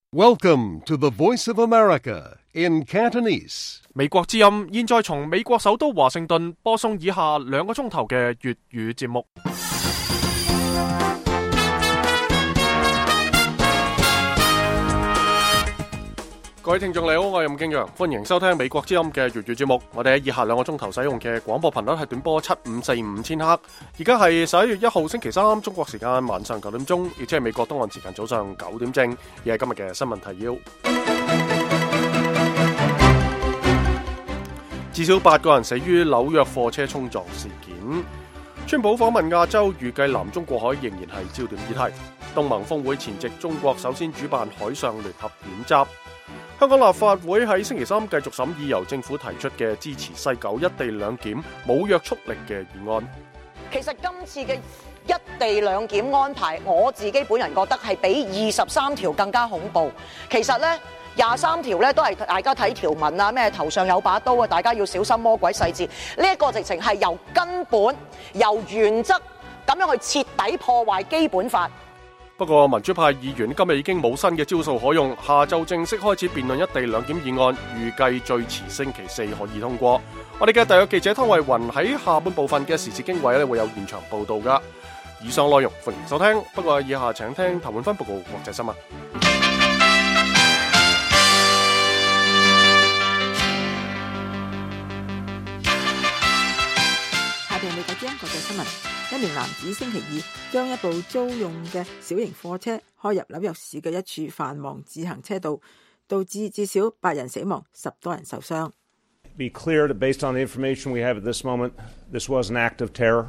Welcome to the Voice of America in Cantonese. 美國之音現在從美國首都華盛頓播送以下2個鐘頭嘅粵語節目。各位聽眾你好，我係任敬陽，歡迎收聽美國之音嘅粵語節目。我哋喺以下2個鐘頭使用嘅廣播頻率係短波7545千赫。而家係11月1號星期三，中國時間晚上9點鐘，亦即係美國東岸時間早上9點正。而係今日嘅新聞提要。至少8個人死於紐約貨車衝撞事件。川普訪問亞洲，預計南中國海仍然係焦點議題。東盟峰會前夕，中國首先主辦海上聯合演習。香港立法會喺星期三繼續審議由政府提出嘅支持西九一地兩檢冇約束力嘅議案。 其實今次嘅一地兩檢安排，我自己本人覺得係比23條更加恐怖。其實呢23條呢都係大家睇條文啊，咩頭上有把刀啊，大家要小心魔鬼細節。呢一個直情係由根本、由原則咁樣去徹底破壞基本法。 不過民主派議員今日已經冇新嘅招數可用，下晝正式開始辯論一地兩檢議案，預計最遲星期4可以通過。我哋嘅特約記者湯慧雲喺下半部分嘅時事經緯會有現場報道噶。以上內容歡迎收聽，不過以下請聽譚滿芬報告國際新聞。 下邊美國之音國際新聞。一名男子星期二將一部租用嘅小型貨車開入紐約市嘅一處繁忙自行車道，導致至少8人死亡，10多人受傷。 Be clear that based on the information we have at this moment, this was an act of terror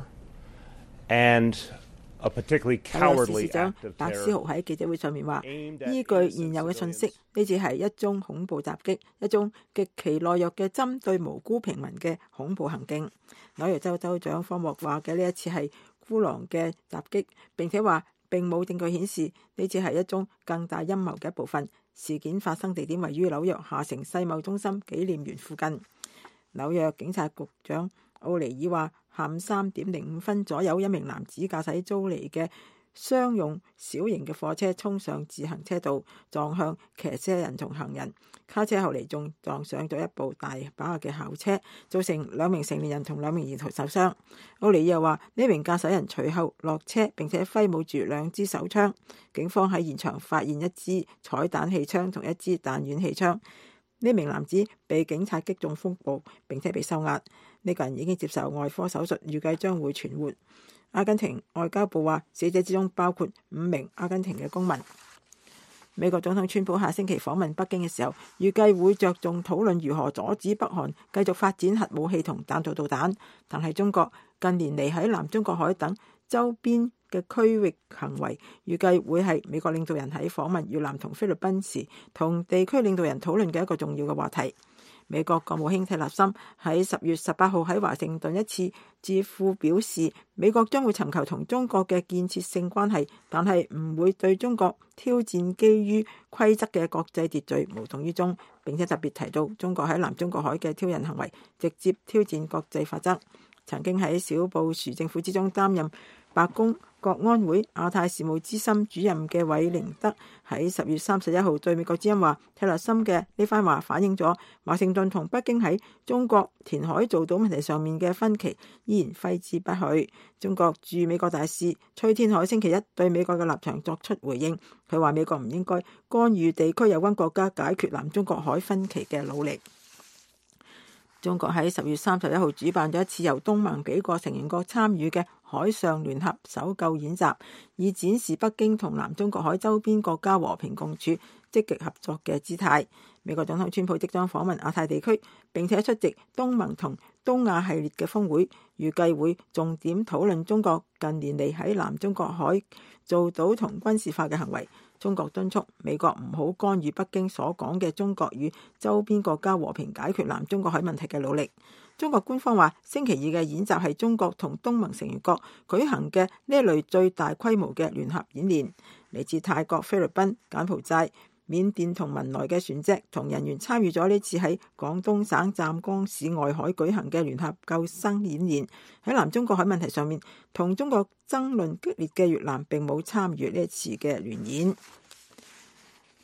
and a particularly cowardly act of terror. 白思豪喺記者會上面話，依據現有嘅信息，呢次係一宗恐怖襲擊，一宗極其懦弱嘅針對無辜平民嘅恐怖行徑。紐約州州長科莫話嘅呢一次係孤狼嘅襲擊，並且話並冇證據顯示呢次係一宗更大陰謀嘅一部分。事件發生地點位於紐約下城世貿中心紀念園附近。紐約警察局長奧尼爾話，下午3點05分左右，一名男子駕駛租嚟嘅商用小型嘅貨車衝上自行車道，撞向騎車人同行人。卡車後嚟仲撞上咗一部大把嘅校車，造成2名成年人同2名兒童受傷。奧尼爾又話，呢名駕駛人隨後落車，並且揮舞住2支手槍。警方喺現場發現1支彩彈氣槍同1支彈丸氣槍。呢名男子被警察擊中腹部，並且被收押。呢個人已經接受外科手術，預計將會存活。阿根廷外交部話，死者之中包括5名阿根廷嘅公民。美國總統川普下星期訪問北京嘅時候，預計會着重討論如何阻止北韓繼續發展核武器同彈道導彈。但係中國近年嚟喺南中國海等周邊嘅區域行為，預計會係美國領導人喺訪問越南同菲律賓時同地區領導人討論嘅一個重要嘅話題。美國國務卿蒂勒森喺10月18號喺華盛頓一次智庫表示，美國將會尋求同中國嘅建設性關係，但係唔會對中國挑戰基於規則嘅國際秩序無動於衷，並且特別提到中國喺南中國海嘅挑釁行為，直接挑戰國際法則。曾經喺小布殊政府之中擔任白宮國安會亞太事務資深主任嘅韋寧德喺10月31號對美國之音話，蒂勒森嘅呢番話反映咗華盛頓同北京喺中國填海造島問題上面嘅分歧依然揮之不去。中國駐美國大使崔天凱星期一對美國嘅立場作出回應，佢話美國唔應該干預地區有關國家解決南中國海分歧嘅努力。中國喺10月31號主辦咗一次由東盟幾個成員國參與嘅海上聯合搜救演習，以展示北京同南中國海周邊國家和平共處、積極合作嘅姿態。美國總統川普即將訪問亞太地區，並且出席東盟同東亞系列嘅峰會，預計會重點討論中國近年嚟喺南中國海造島同軍事化嘅行為。中國敦促美國唔好干預北京所講嘅中國與周邊國家和平解決南中國海問題嘅努力。中國官方話，星期二嘅演習係中國同東盟成員國舉行嘅呢一類最大規模嘅聯合演練。嚟自泰國、菲律賓、柬埔寨、緬甸同文萊嘅船隻同人員參與咗呢次喺廣東省湛江市外海舉行嘅聯合救生演練。喺南中國海問題上面，同中國爭論激烈嘅越南並冇參與呢一次嘅聯演。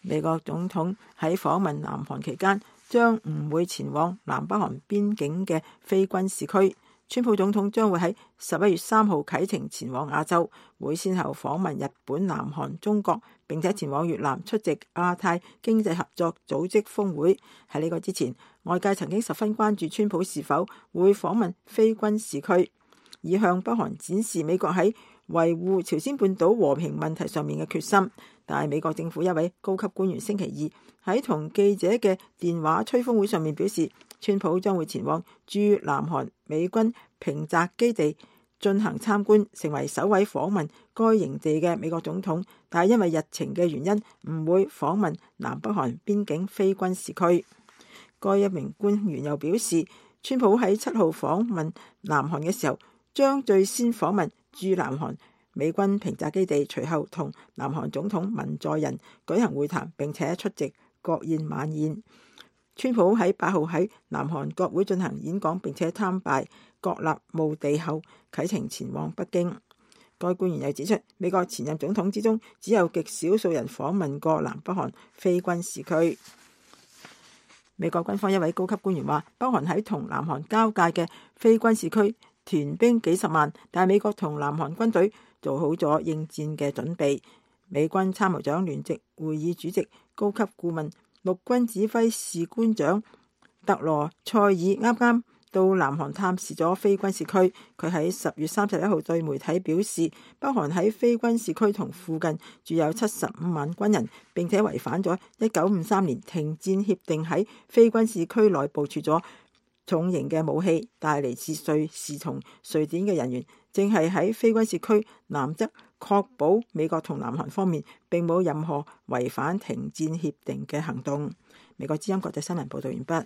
美國總統喺訪問南韓期間將唔會前往南北韓邊境嘅非軍事區。川普總統將會喺11月3號啟程前往亞洲，會先後訪問日本、南韓、中國，並且前往越南出席亞太經濟合作組織峰會。喺呢個之前，外界曾經十分關注川普是否會訪問非軍事區，以向北韓展示美國喺維護朝鮮半島和平問題上面嘅決心。但係美國政府一位高級官員星期二喺同記者嘅電話吹風會上面表示，川普將會前往駐南韓美軍平澤基地進行參觀，成為首位訪問該營地嘅美國總統。但係因為日程嘅原因，唔會訪問南北韓邊境非軍事區。該一名官員又表示，川普喺7號訪問南韓嘅時候，將最先訪問駐南韓美軍平澤基地，隨後同南韓總統文在寅舉行會談，並且出席國宴晚宴。川普喺8號喺南韓國會進行演講，並且參拜國立墓地後啟程前往北京。該官員又指出，美國前任總統之中只有極少數人訪問過南北韓非軍事區。美國軍方一位高級官員話，北韓喺同南韓交界嘅非軍事區屯兵幾十萬，但係美國同南韓軍隊做好咗應戰嘅準備。美軍參謀長聯席會議主席、高級顧問、陸軍指揮士官長特羅塞爾啱啱到南韓探視咗非軍事區。佢喺10月31號對媒體表示，北韓喺非軍事區同附近駐有75萬軍人，並且違反咗1953年停戰協定，喺非軍事區內部署咗重型嘅武器。但係嚟自瑞士同瑞典嘅人員正係喺非軍事區南側確保美國同南韓方面並冇任何違反停戰協定嘅行動。美國之音國際新聞報道完畢。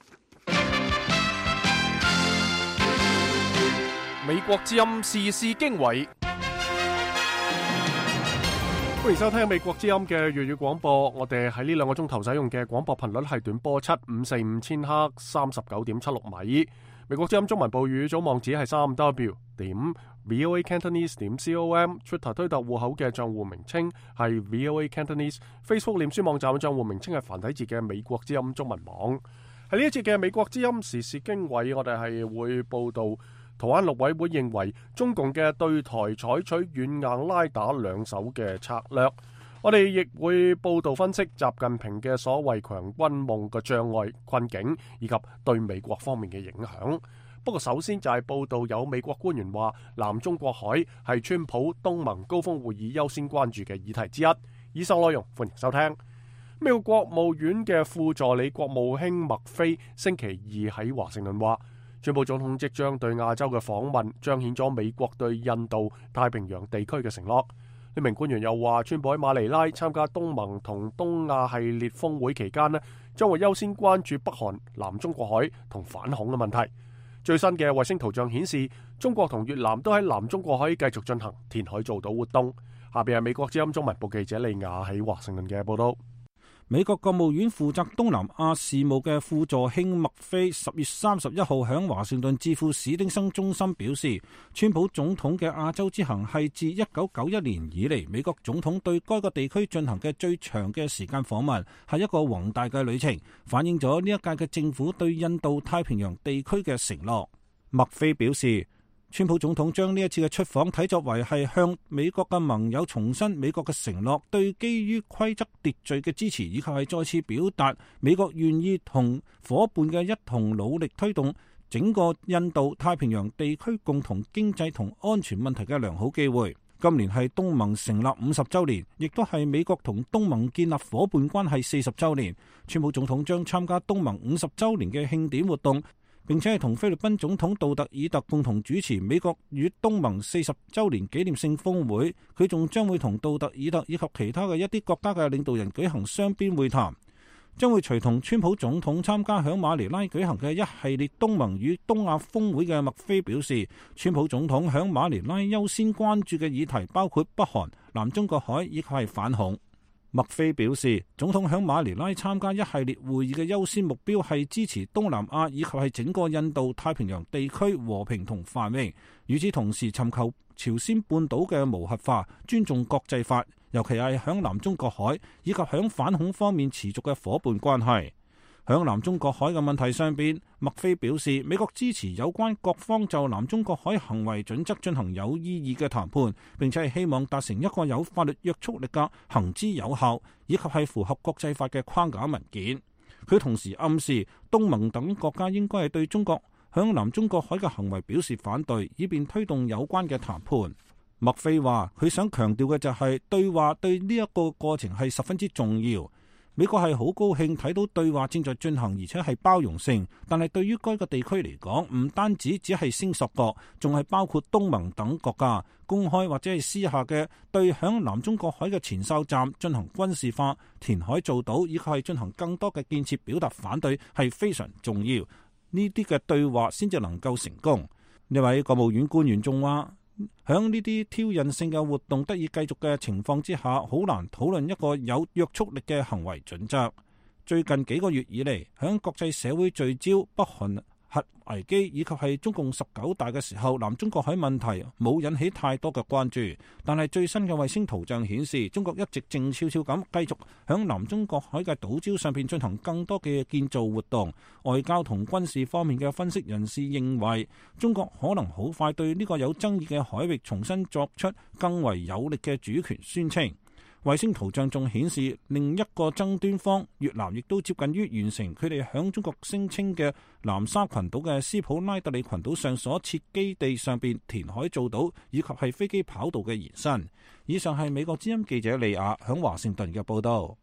美國之音時事經緯，歡迎收聽美國之音嘅粵語廣播。我哋喺呢2個鐘頭使用嘅廣播頻率係短波7545千赫39.76米。美國之音中文部語組網址係3w.voacantonese.com，Twitter 推特戶口嘅賬戶名稱係 VOA Cantonese，Facebook 臉書網站嘅賬戶名稱係繁體字嘅美國之音中文網。喺呢一節嘅美國之音時事經緯，我哋係會報道台灣陸委會認為中共嘅對台採取軟硬拉打兩手嘅策略。我哋亦會報道分析習近平嘅所謂強軍夢嘅障礙困境，以及對美國方面嘅影響。不過首先就係報道有美國官員話，南中國海係川普東盟高峰會議優先關注嘅議題之一。以上內容歡迎收聽。美國國務院嘅副助理國務卿麥菲星期二喺華盛頓話，川普總統即將對亞洲嘅訪問彰顯咗美國對印度太平洋地區嘅承諾。呢名官員又話，川普喺馬尼拉參加東盟同東亞系列峰會期間將會優先關注北韓、南中國海同反恐嘅問題。最新嘅衛星圖像顯示，中國同越南都喺南中國海繼續進行填海造島活動。下邊係美國之音中文部記者利亞喺華盛頓嘅報道。 美國國務院負責東南亞事務嘅副助卿麥菲10月31號喺華盛頓智庫史丁生中心表示，川普總統嘅亞洲之行係自1991年以嚟美國總統對該個地區進行嘅最長嘅時間訪問，係一個宏大嘅旅程，反映咗呢一屆嘅政府對印度太平洋地區嘅承諾。麥菲表示，川普總統將呢一次嘅出訪睇作為係向美國嘅盟友重申美國嘅承諾，對基於規則秩序嘅支持，以及係再次表達美國願意同夥伴嘅一同努力推動整個印度太平洋地區共同經濟同安全問題嘅良好機會。今年係東盟成立50週年，亦都係美國同東盟建立夥伴關係40週年。川普總統將參加東盟50週年嘅慶典活動，並且係同菲律賓總統杜特爾特共同主持美國與東盟40週年紀念性峰會。佢仲將會同杜特爾特以及其他嘅一啲國家嘅領導人舉行雙邊會談。將會隨同川普總統參加響馬尼拉舉行嘅一系列東盟與東亞峰會嘅麥菲表示，川普總統響馬尼拉優先關注嘅議題包括北韓、南中國海以及係反恐。麥菲表示，總統響馬尼拉參加一系列會議嘅優先目標係支持東南亞以及係整個印度太平洋地區和平同繁榮，與此同時尋求朝鮮半島嘅無核化，尊重國際法， 尤其係響南中國海以及響反恐方面持續嘅夥伴關係。響南中國海嘅問題上邊，麥菲表示美國支持有關各方就南中國海行為準則進行有意義嘅談判，並且係希望達成一個有法律約束力嘅行之有效以及係符合國際法嘅框架文件。佢同時暗示東盟等國家應該係對中國響南中國海嘅行為表示反對，以便推動有關嘅談判。麥菲話佢想強調嘅就係對話對呢一個過程係十分之重要。美國係好高興睇到對話正在進行，而且係包容性。但係對於該個地區嚟講，唔單止只係聲索國，仲係包括東盟等國家公開或者係私下嘅對響南中國海嘅前哨站進行軍事化、填海造島以及係進行更多嘅建設表達反對係非常重要。呢啲嘅對話先至能夠成功。呢位國務院官員仲話，響呢啲挑釁性嘅活動得以繼續嘅情況之下，好難討論一個有約束力嘅行為準則。最近幾個月以嚟，響國際社會聚焦北韓核危機以及係中共19大嘅時候，南中國海問題冇引起太多嘅關注。但係最新嘅衛星圖像顯示，中國一直靜悄悄咁繼續響南中國海嘅島礁上邊進行更多嘅建造活動。外交同軍事方面嘅分析人士認為，中國可能好快對呢個有爭議嘅海域重新作出更為有力嘅主權宣稱。衛星圖像仲顯示，另一個爭端方越南亦都接近於完成佢哋響中國聲稱嘅南沙群島嘅斯普拉特里群島上所設基地上邊填海造島以及係飛機跑道嘅延伸。以上係美國之音記者利亞響華盛頓嘅報道。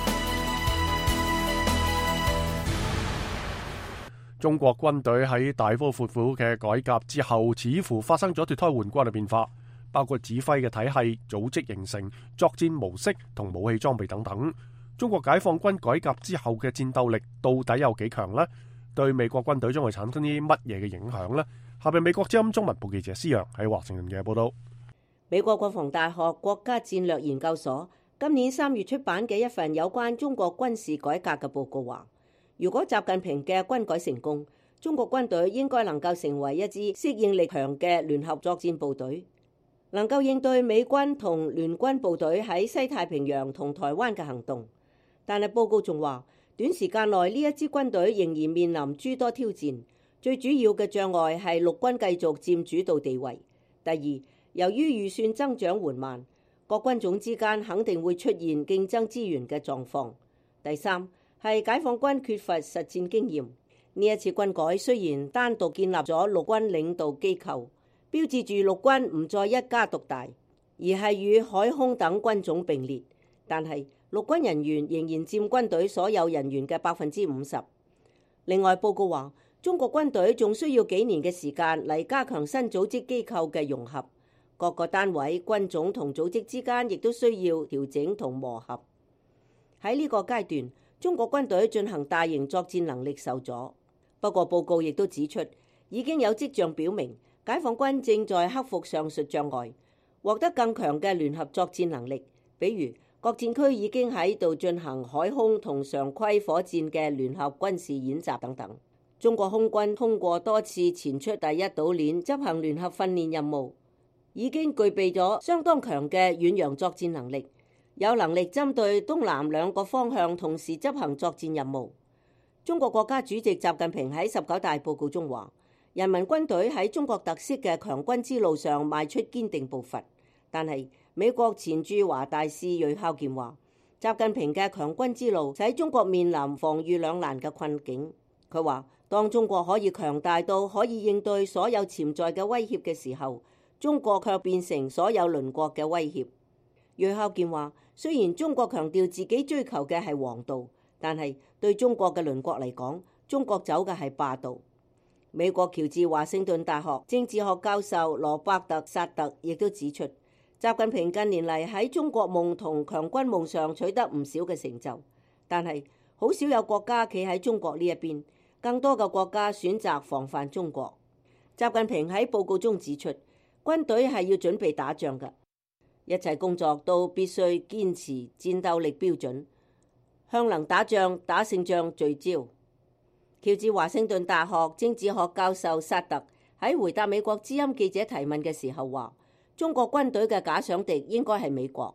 中國軍隊喺大刀闊斧嘅改革之後，似乎發生咗脫胎換骨嘅變化，包括指揮嘅體系、組織形成、作戰模式同武器裝備等等。中國解放軍改革之後嘅戰鬥力到底有幾強呢？對美國軍隊將會產生啲乜嘢嘅影響呢？下邊美國之音中文部記者施洋喺華盛頓嘅報道。 美國國防大學國家戰略研究所今年3月出版嘅一份有關中國軍事改革嘅報告話，如果習近平嘅軍改成功，中國軍隊應該能夠成為一支適應力強嘅聯合作戰部隊，能夠應對美軍同聯軍部隊喺西太平洋同台灣嘅行動。但係報告仲話，短時間內呢一支軍隊仍然面臨諸多挑戰，最主要嘅障礙係陸軍繼續佔主導地位。第二，由於預算增長緩慢，各軍種之間肯定會出現競爭資源嘅狀況。第三，係解放軍缺乏實戰經驗。呢一次軍改雖然單獨建立咗陸軍領導機構，標誌住陸軍唔再一家獨大，而係與海空等軍種並列，但係陸軍人員仍然佔軍隊所有人員嘅50%。另外，報告話，中國軍隊仲需要幾年嘅時間嚟加強新組織機構嘅融合，各個單位、軍種同組織之間亦都需要調整同磨合。喺呢個階段，中國軍隊進行大型作戰能力受阻。不過報告亦都指出，已經有跡象表明，解放軍正在克服上述障礙，獲得更強嘅聯合作戰能力。比如各戰區已經喺度進行海空同常規火箭嘅聯合軍事演習等等。中國空軍通過多次前出第一島鏈執行聯合訓練任務，已經具備咗相當強嘅遠洋作戰能力，有能力針對東南兩個方向同時執行作戰任務。中國國家主席習近平喺19大報告中話，人民軍隊喺中國特色嘅強軍之路上邁出堅定步伐。但係美國前駐華大使芮孝健話，習近平嘅強軍之路使中國面臨防禦兩難嘅困境。佢話，當中國可以強大到可以應對所有潛在嘅威脅嘅時候，中國卻變成所有鄰國嘅威脅。芮孝健話，雖然中國強調自己追求嘅係王道，但係對中國嘅鄰國嚟講，中國走嘅係霸道。美國喬治華盛頓大學政治學教授羅伯特薩特亦都指出，習近平近年嚟喺中國夢同強軍夢上取得唔少嘅成就，但係好少有國家企喺中國呢一邊，更多嘅國家選擇防範中國。習近平喺報告中指出，軍隊係要準備打仗嘅，一切工作都必須堅持戰鬥力標準，向能打仗、打勝仗聚焦。喬治華盛頓大學政治學教授薩特喺回答美國之音記者提問嘅時候話，中國軍隊嘅假想敵應該係美國。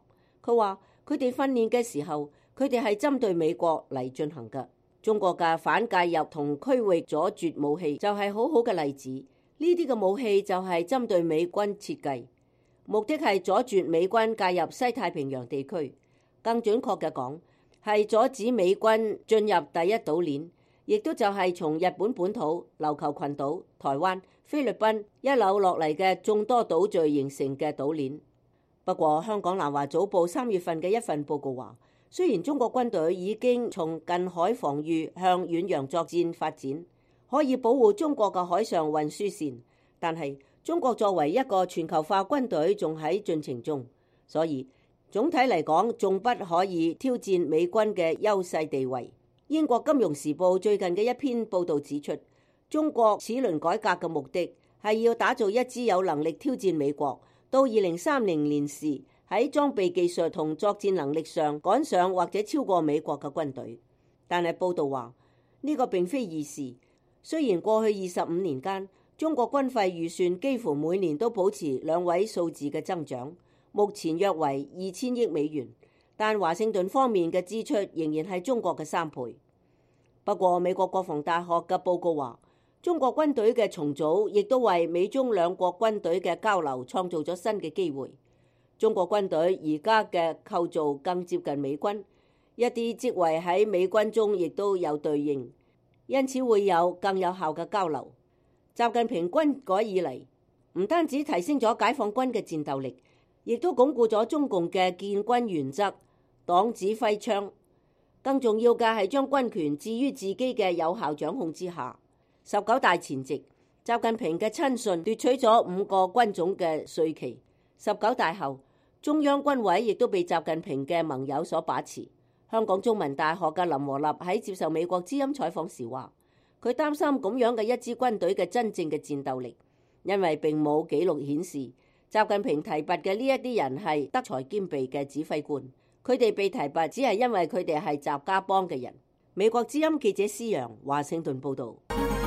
佢話佢哋訓練嘅時候，佢哋係針對美國嚟進行嘅。中國嘅反介入同區域阻絕武器就係好好嘅例子。呢啲嘅武器就係針對美軍設計，目的係阻絕美軍介入西太平洋地區。更準確嘅講，係阻止美軍進入第一島鏈，亦都就係從日本本土、琉球群島、台灣、菲律賓一路落嚟嘅眾多島嶼形成嘅島鏈。不過，香港南華早報3月份嘅一份報告話，雖然中國軍隊已經從近海防禦向遠洋作戰發展，可以保護中國嘅海上運輸線，但係中國作為一個全球化軍隊仲喺進程中，所以總體嚟講仲不可以挑戰美軍嘅優勢地位。英國金融時報最近嘅一篇報導指出，中國此輪改革嘅目的係要打造一支有能力挑戰美國，到2030年時喺裝備技術同作戰能力上趕上或者超過美國嘅軍隊。但係報道話呢個並非易事。雖然過去25年間中國軍費預算幾乎每年都保持2位數字嘅增長，目前約為2000億美元，但華盛頓方面嘅支出仍然係中國嘅3倍。不過美國國防大學嘅報告話，中國軍隊嘅重組亦都為美中兩國軍隊嘅交流創造咗新嘅機會。中國軍隊而家嘅構造更接近美軍，一啲職位喺美軍中亦都有對應，因此會有更有效嘅交流。習近平軍改以嚟，唔單止提升咗解放軍嘅戰鬥力，亦都鞏固咗中共嘅建軍原則、黨指揮槍。更重要嘅係將軍權置於自己嘅有效掌控之下。19大前夕，習近平嘅親信奪取咗5個軍種嘅稅期。19大後，中央軍委亦都被習近平嘅盟友所把持。香港中文大學嘅林和立喺接受美國之音採訪時話，佢擔心咁樣嘅一支軍隊嘅真正嘅戰鬥力，因為並冇記錄顯示習近平提拔嘅呢一啲人係德才兼備嘅指揮官，佢哋被提拔只係因為佢哋係習家幫嘅人。美國之音記者施洋華盛頓報導。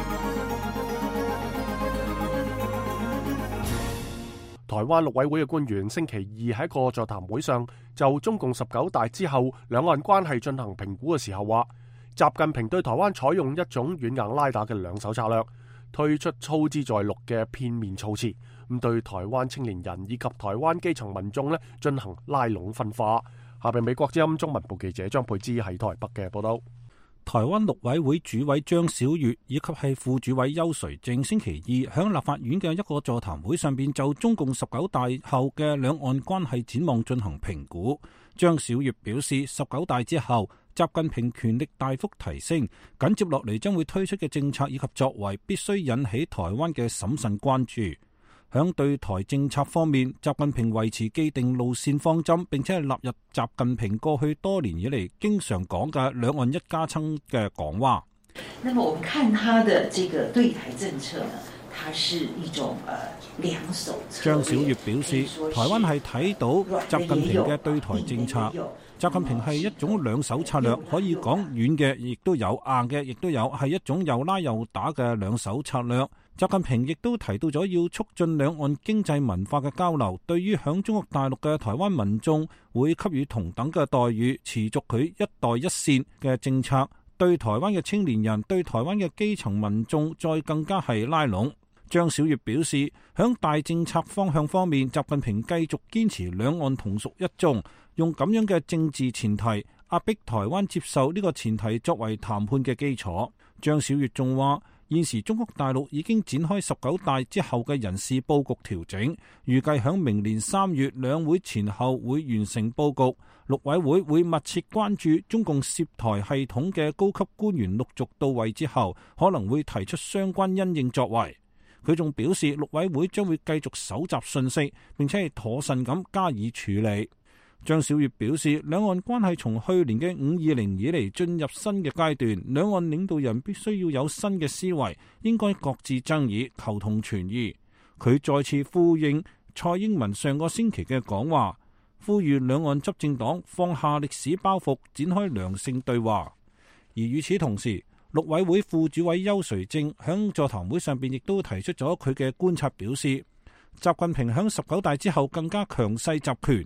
台灣陸委會嘅官員星期二喺一個座談會上就中共19大之後兩岸關係進行評估嘅時候話，習近平對台灣採用一種軟硬拉打嘅兩手策略，推出操之在陸嘅片面措辭，咁對台灣青年人以及台灣基層民眾進行拉攏分化。下邊美國之音中文部記者張佩芝喺台北嘅報道。 台灣陸委會主委張小月以及係副主委邱垂正星期二響立法院嘅一個座談會上邊就中共19大後嘅兩岸關係展望進行評估。張小月表示，19大之後習近平權力大幅提升，緊接落嚟將會推出嘅政策以及作為必須引起台灣嘅審慎關注。響對台政策方面，習近平維持既定路線方針，並且係納入習近平過去多年以嚟經常講嘅兩岸一家親嘅講話。 那麼我們看他的這個對台政策呢，它是一種兩手策略。 張小月表示，台灣係睇到習近平嘅對台政策，習近平係一種兩手策略，可以講軟嘅亦都有，硬嘅亦都有，係一種又拉又打嘅兩手策略。習近平亦都提到咗要促進兩岸經濟文化嘅交流，對於響中國大陸嘅台灣民眾會給予同等嘅待遇，持續佢一代一線嘅政策，對台灣嘅青年人、對台灣嘅基層民眾再更加係拉攏。張小月表示，響大政策方向方面，習近平繼續堅持兩岸同屬一中，用咁樣嘅政治前提壓迫台灣接受呢個前提作為談判嘅基礎。張小月仲話，現時中國大陸已經展開19大之後嘅人事佈局調整，預計響明年3月兩會前後會完成佈局。陸委會會密切關注中共涉台系統嘅高級官員陸續到位之後，可能會提出相關因應作為。佢仲表示，陸委會將會繼續搜集信息，並且係妥善咁加以處理。張小月表示，兩岸關係從去年嘅520以嚟進入新嘅階段，兩岸領導人必須要有新嘅思維，應該擱置爭議，求同存異。佢再次呼應蔡英文上個星期嘅講話，呼籲兩岸執政黨放下歷史包袱，展開良性對話。而與此同時，陸委會副主委邱垂正響座談會上邊亦都提出咗佢嘅觀察，表示習近平響19大之後更加強勢集權，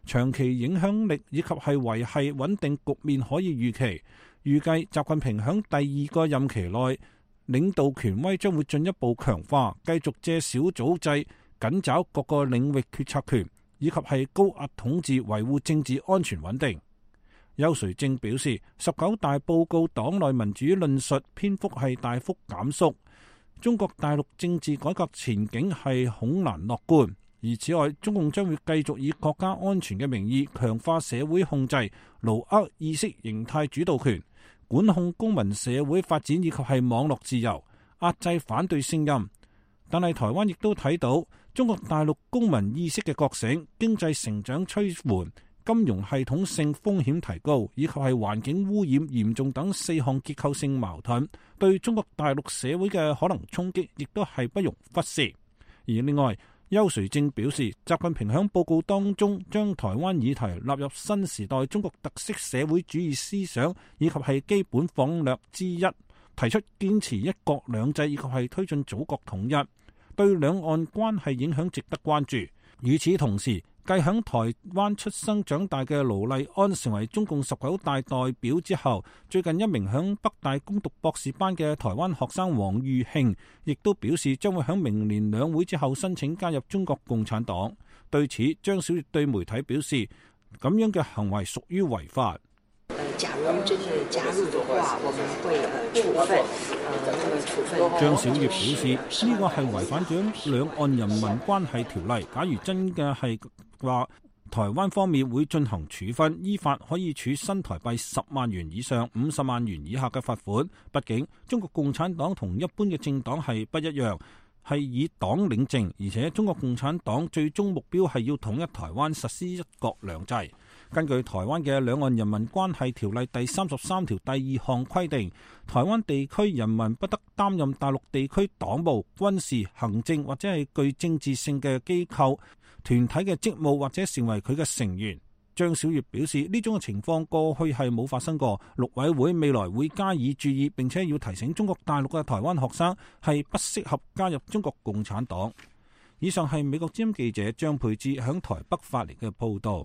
長期影響力以及係維繫穩定局面可以預期。預計習近平響第二個任期內領導權威將會進一步強化，繼續借小組制緊抓各個領域決策權，以及係高壓統治維護政治安全穩定。邱垂正表示，19大報告黨內民主論述篇幅係大幅減縮，中國大陸政治改革前景係恐難樂觀。而此外，中共將會繼續以國家安全嘅名義強化社會控制，牢握意識形態主導權，管控公民社會發展以及係網絡自由，壓制反對聲音。但係台灣亦都睇到中國大陸公民意識嘅覺醒，經濟成長趨緩，金融系統性風險提高，以及係環境污染嚴重等4項結構性矛盾，對中國大陸社會嘅可能衝擊亦都係不容忽視。而另外，邱垂正表示，習近平喺報告當中將台灣議題納入新時代中國特色社會主義思想以及係基本方略之一，提出堅持一國兩制以及係推進祖國統一，對兩岸關係影響值得關注。與此同時，繼響台灣出生長大嘅盧麗安成為中共19大代表之後，最近一名響北大攻讀博士班嘅台灣學生王玉慶，亦都表示將會響明年兩會之後申請加入中國共產黨。對此，張小月對媒體表示，咁樣嘅行為屬於違法。 假如真的加入的話，我們會處分。 張小月表示，呢個係違反咗兩岸人民關係條例。假如真嘅係話，台灣方面會進行處分，依法可以處新台幣10萬元以上50萬元以下嘅罰款。畢竟中國共產黨同一般嘅政黨係不一樣，係以黨領政，而且中國共產黨最終目標係要統一台灣，實施一國兩制。根據台灣嘅兩岸人民關係條例第33條第2項規定，台灣地區人民不得擔任大陸地區黨務、軍事、行政或者係具政治性嘅機構、團體嘅職務或者成為佢嘅成員。張小月表示，呢種嘅情況過去係冇發生過，陸委會未來會加以注意，並且要提醒中國大陸嘅台灣學生係不適合加入中國共產黨。以上係美國之音記者張佩芝響台北發嚟嘅報道。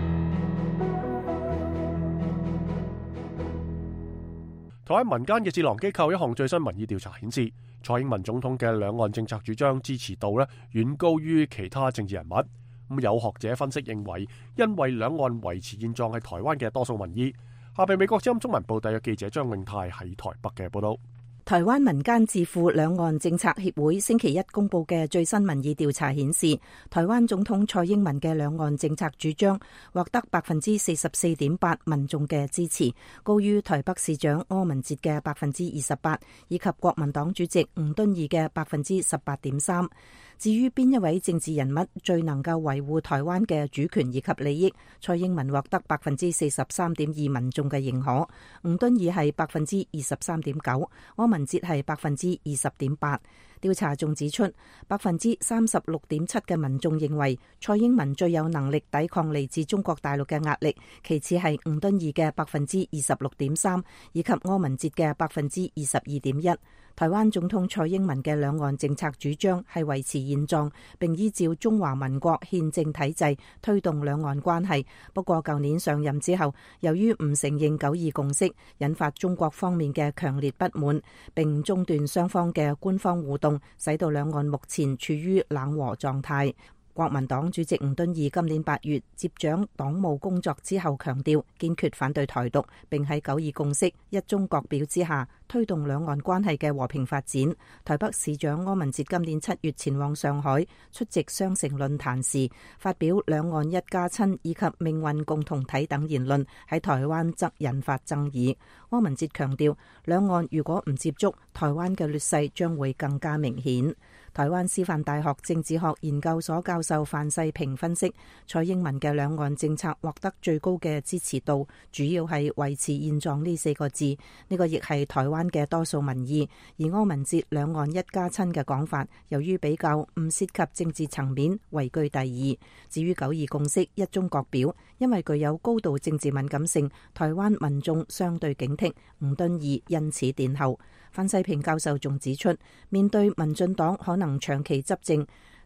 台灣民間嘅智囊機構一項最新民意調查顯示，蔡英文總統嘅兩岸政策主張支持度遠高於其他政治人物。咁有學者分析認為，因為兩岸維持現狀係台灣嘅多數民意。下邊美國之音中文部特約記者張永泰喺台北嘅報道。 台灣民間智庫兩岸政策協會星期一公布嘅最新民意調查顯示，台灣總統蔡英文嘅兩岸政策主張獲得 44.8% 民眾嘅支持，高於台北市長柯文哲嘅 28%， 以及國民黨主席吳敦義嘅 18.3%。至於邊一位政治人物最能夠維護台灣嘅主權以及利益，蔡英文獲得 43.2% 民眾嘅認可，吳敦義係 23.9%， 柯文哲係 20.8%。調查仲指出， 36.7% 嘅民眾認為蔡英文最有能力抵抗嚟自中國大陸嘅壓力，其次係吳敦義嘅 26.3%， 以及柯文哲嘅 22.1%。台灣總統蔡英文嘅兩岸政策主張係維持現狀，並依照中華民國憲政體制推動兩岸關係。不過舊年上任之後，由於唔承認9·2共識，引發中國方面嘅強烈不滿，並中斷雙方嘅官方互動，使到兩岸目前處於冷和狀態。國民黨主席吳敦義今年8月接掌黨務工作之後，強調堅決反對台獨，並喺9·2共識一中各表之下推動兩岸關係嘅和平發展。台北市長柯文哲今年7月前往上海出席雙城論壇時，發表兩岸一家親以及命運共同體等言論，喺台灣則引發爭議。柯文哲強調，兩岸如果唔接觸，台灣嘅劣勢將會更加明顯。台灣師範大學政治學研究所教授范世平分析，蔡英文嘅兩岸政策獲得最高嘅支持度，主要係維持現狀呢4個字，呢個亦係台灣嘅多數民意。而柯文哲兩岸一家親嘅講法，由於比較唔涉及政治層面，位居第二。至於9·2共識一中各表，因為具有高度政治敏感性，台灣民眾相對警惕，吳敦義因此殿後。范世平教授仲指出，面對民進黨可能長期執政，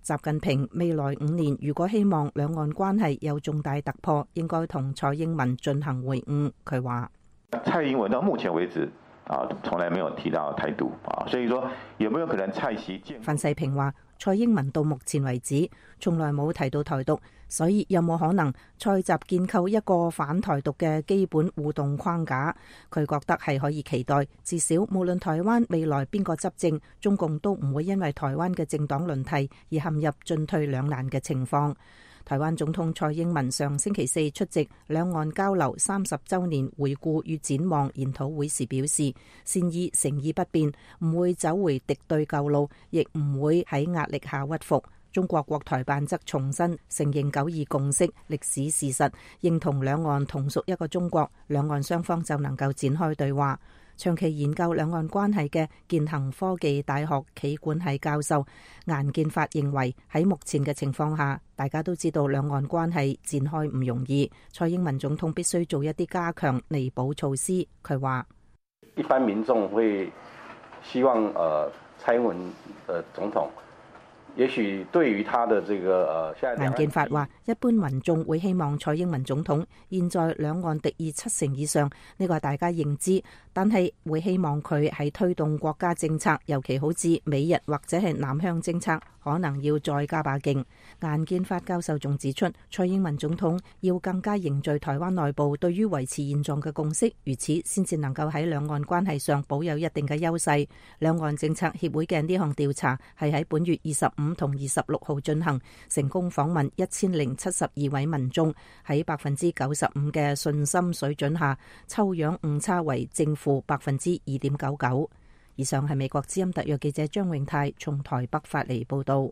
習近平未來5年如果希望兩岸關係有重大突破，應該同蔡英文進行會晤。佢話： 蔡英文到目前為止從來沒有提到台獨所以說有沒有可能蔡習見？ 范世平話：蔡英文到目前為止從來冇提到台獨，所以有冇可能蔡習建構一個反台獨嘅基本互動框架？佢覺得係可以期待，至少無論台灣未來邊個執政，中共都唔會因為台灣嘅政黨輪替而陷入進退兩難嘅情況。台灣總統蔡英文上星期四出席兩岸交流30週年回顧與展望研討會時表示，善意誠意不變，唔會走回敵對舊路，亦唔會喺壓力下屈服。中國國台辦則重申承認9·2共識歷史事實，認同兩岸同屬一個中國，兩岸雙方就能夠展開對話。長期研究兩岸關係嘅建行科技大學企管系教授顏建發認為，喺目前嘅情況下，大家都知道兩岸關係展開唔容易，蔡英文總統必須做一啲加強彌補措施。佢話： 一般民眾會希望蔡英文總統也許對於他的這個顏建發話，一般民眾會希望蔡英文總統現在兩岸敵意70%以上，呢個係大家認知，但係會希望佢喺推動國家政策，尤其好似美日或者係南向政策，可能要再加把勁。顏建發教授仲指出，蔡英文總統要更加凝聚台灣內部對於維持現狀嘅共識，如此先至能夠喺兩岸關係上保有一定嘅優勢。兩岸政策協會嘅呢項調查係喺本月25同26號進行，成功訪問1072位民眾，喺95%嘅信心水準下，抽樣誤差為正負2.99%。以上係美國之音特約記者張永泰從台北發嚟報道。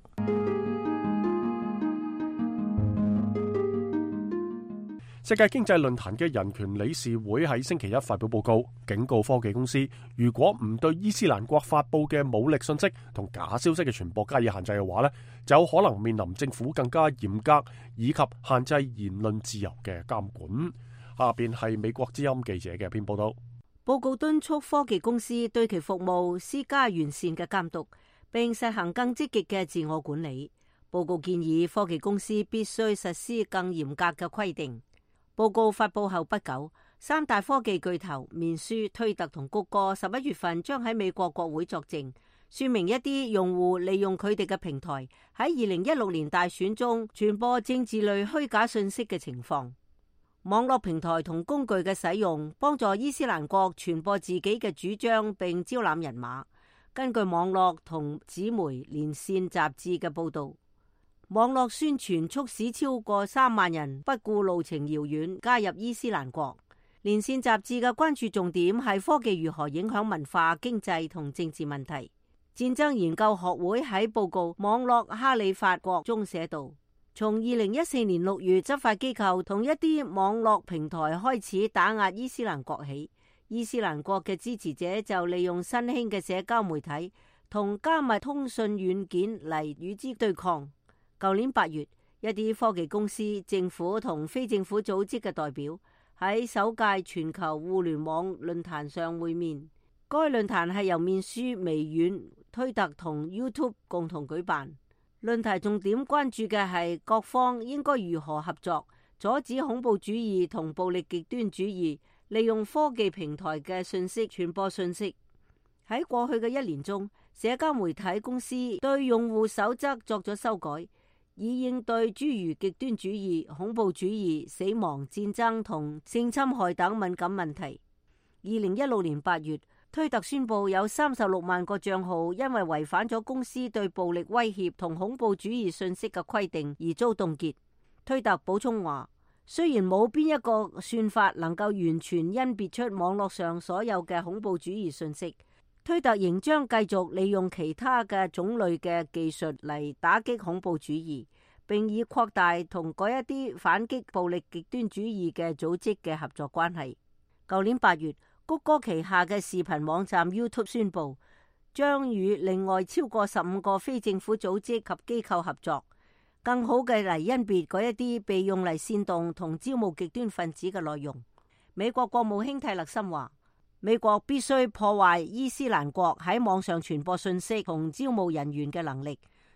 世界經濟論壇嘅人權理事會喺星期一發表報告，警告科技公司，如果唔對伊斯蘭國發佈嘅武力信息同假消息嘅傳播加以限制嘅話呢，就有可能面臨政府更加嚴格以及限制言論自由嘅監管。下邊係美國之音記者嘅篇報道。 報告敦促科技公司對其服務施加完善嘅監督，並實行更積極嘅自我管理。報告建議科技公司必須實施更嚴格嘅規定。報告發佈後不久，3大科技巨頭面書、推特同谷歌11月份將喺美國國會作證，說明一啲用戶利用佢哋嘅平台喺2016年大選中傳播政治類虛假信息嘅情況。網絡平台同工具嘅使用，幫助伊斯蘭國傳播自己嘅主張並招攬人馬。根據網絡同紙媒連線雜誌嘅報道，網絡宣傳促使超過3萬人不顧路程遙遠加入伊斯蘭國。連線雜誌嘅關注重點係科技如何影響文化、經濟同政治問題。戰爭研究學會喺報告《網絡哈里發國》中寫道，從2014年6月執法機構同一啲網絡平台開始打壓伊斯蘭國起，伊斯蘭國嘅支持者就利用新興嘅社交媒體同加密通訊軟件嚟與之對抗。舊年8月，一啲科技公司、政府同非政府組織嘅代表喺首屆全球互聯網論壇上會面。該論壇係由面書、微軟、推特同 YouTube 共同舉辦。論壇重點關注嘅係各方應該如何合作，阻止恐怖主義同暴力極端主義利用科技平台嘅信息傳播信息。喺過去嘅1年中，社交媒體公司對用戶守則作咗修改，以應對諸如極端主義、恐怖主義、死亡、戰爭同性侵害等敏感問題。2016年8月，推特宣布有36萬個賬號因為違反咗公司對暴力威脅同恐怖主義信息嘅規定而遭凍結。推特補充話，雖然冇邊一個算法能夠完全甄別出網絡上所有嘅恐怖主義信息，推特仍將繼續利用其他嘅種類嘅技術嚟打擊恐怖主義，並以擴大同嗰一啲反擊暴力極端主義嘅組織嘅合作關係。舊年8月，谷歌旗下嘅視頻網站 YouTube 宣布，將與另外超過15個非政府組織及機構合作，更好嘅嚟甄別嗰一啲被用嚟煽動同招募極端分子嘅內容。美國國務卿蒂勒森話，美國必須破壞伊斯蘭國喺網上傳播信息同招募人員嘅能力，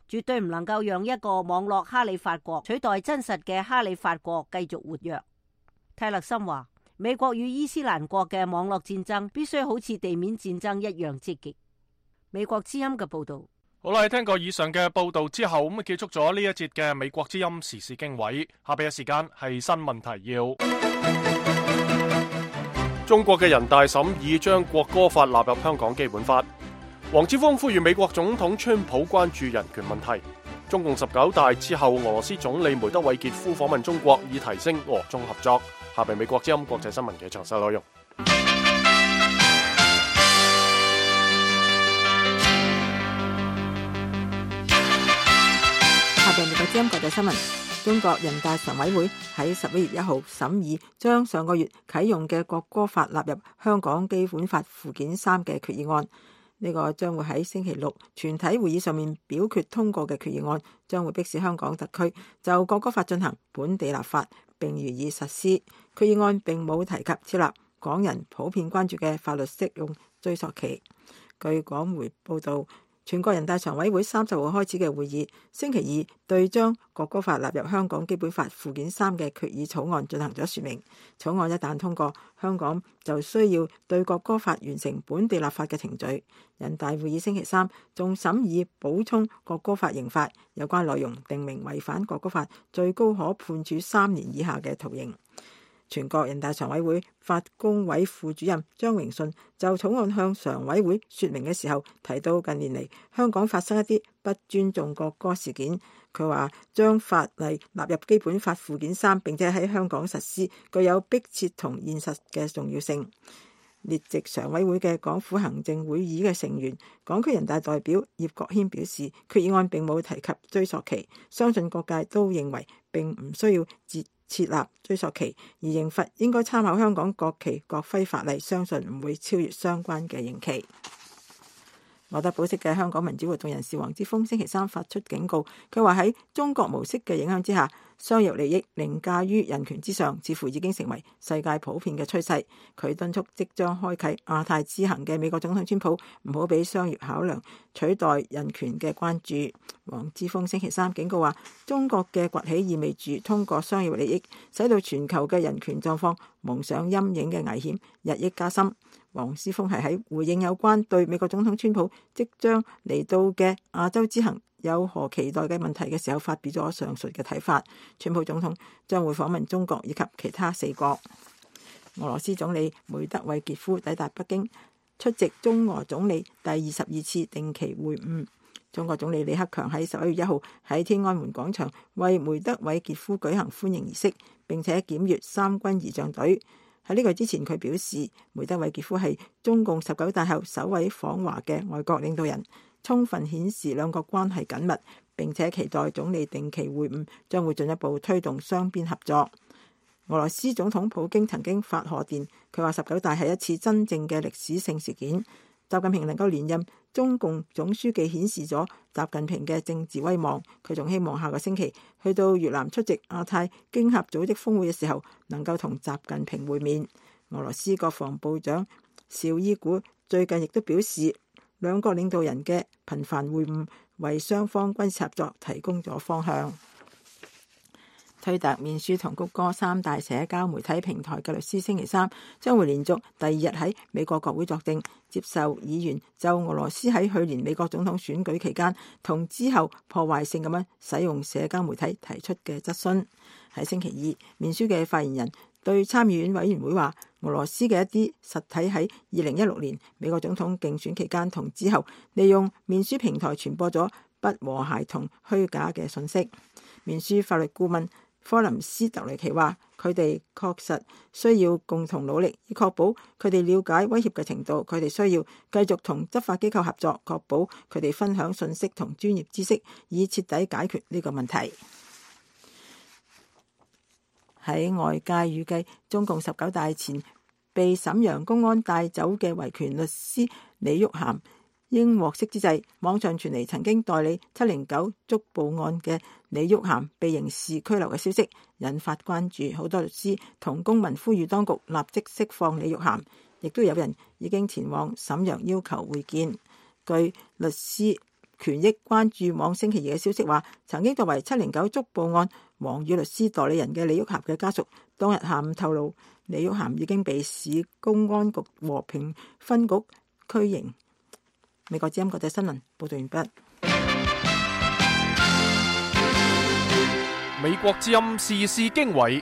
絕對唔能夠讓一個網絡哈里發國取代真實嘅哈里發國繼續活躍。泰勒森話，美國與伊斯蘭國嘅網絡戰爭必須好似地面戰爭一樣積極。美國之音嘅報道。 好啦，聽過以上嘅報道之後，咁結束咗呢一節嘅美國之音時事經緯。下邊嘅時間係新聞提要。中國嘅人大審議將國歌法納入香港基本法。黃之鋒呼籲美國總統川普關注人權問題。中共19大之後，俄羅斯總理梅德韋傑夫訪問中國，以提升俄中合作。下邊美國之音國際新聞嘅詳細內容。 下邊美國之音國際新聞，中國人大常委會喺11月1號審議將上個月啟用嘅國歌法納入香港基本法附件3嘅決議案。呢個將會喺星期六全體會議上面表決通過嘅決議案，將會迫使香港特區就國歌法進行本地立法並予以實施。決議案並冇提及設立港人普遍關注嘅法律適用追溯期。據港媒報導，全國人大常委會30號開始嘅會議，星期二對將國歌法納入香港基本法附件3嘅決議草案進行咗說明。草案一旦通過，香港就需要對國歌法完成本地立法嘅程序。人大會議星期三仲審議補充國歌法刑法，有關內容訂明違反國歌法最高可判處3年以下嘅徒刑。全國人大常委會法工委副主任張榮順就草案向常委會說明嘅時候提到，近年嚟香港發生一啲不尊重國歌事件。佢話將法例納入基本法附件3並且喺香港實施，具有迫切同現實嘅重要性。列席常委會嘅港府行政會議嘅成員、港區人大代表葉國謙表示，決議案並冇提及追溯期，相信各界都認為並唔需要設立追溯期，而刑罰應該參考香港國旗國徽法例，相信唔會超越相關嘅刑期。獲得保釋嘅香港民主活動人士黃之鋒星期三發出警告，佢話喺中國模式嘅影響之下，商業利益凌駕於人權之上，似乎已經成為世界普遍嘅趨勢。佢敦促即將開啟亞太之行嘅美國總統川普唔好俾商業考量取代人權嘅關注。黃之鋒星期三警告話，中國嘅崛起意味住通過商業利益使到全球嘅人權狀況蒙上陰影嘅危險日益加深。黃之鋒係喺回應有關對美國總統川普即將嚟到嘅亞洲之行有何期待嘅問題嘅時候，發表咗上述嘅睇法。川普總統將會訪問中國以及其他4國。俄羅斯總理梅德韋傑夫抵達北京，出席中俄總理第22次定期會晤。中國總理李克強喺11月1號喺天安門廣場為梅德韋傑夫舉行歡迎儀式，並且檢閱3軍儀仗隊。喺呢個之前，佢表示梅德韋傑夫係中共19大後首位訪華嘅外國領導人，充分顯示兩國關係緊密，並且期待總理定期會晤將會進一步推動雙邊合作。俄羅斯總統普京曾經發賀電，佢話19大係一次真正嘅歷史性事件。習近平能夠連任中共總書記顯示咗習近平嘅政治威望。佢仲希望下個星期去到越南出席亞太經合組織峰會嘅時候，能夠同習近平會面。俄羅斯國防部長紹伊古最近亦都表示，兩國領導人嘅頻繁會晤為雙方軍事合作提供咗方向。推特、面書同谷歌3大社交媒體平台嘅律師星期三將會連續第2日喺美國國會作證，接受議員就俄羅斯喺去年美國總統選舉期間同之後破壞性咁樣使用社交媒體提出嘅質詢。喺星期二，面書嘅發言人對參議院委員會話，俄羅斯嘅一啲實體喺2016年美國總統競選期間同之後利用面書平台傳播咗不和諧同虛假嘅信息。面書法律顧問科林斯特雷奇話，佢哋確實需要共同努力，以確保佢哋了解威脅嘅程度。佢哋需要繼續同執法機構合作，確保佢哋分享信息同專業知識，以徹底解決呢個問題。喺外界預計中共19大前被瀋陽公安帶走嘅維權律師李玉涵應獲釋之際，網上傳嚟曾經代理709捉捕案嘅李玉涵被刑事拘留嘅消息，引發關注。好多律師同公民呼籲當局立即釋放李玉涵，亦都有人已經前往瀋陽要求會見。據律師權益關注網星期二嘅消息話，曾經作為709觸捕案王宇律師代理人嘅李玉涵嘅家屬，當日下午透露，李玉涵已經被市公安局和平分局拘刑。美國之音國際新聞報道完畢。 美國之音時事經緯，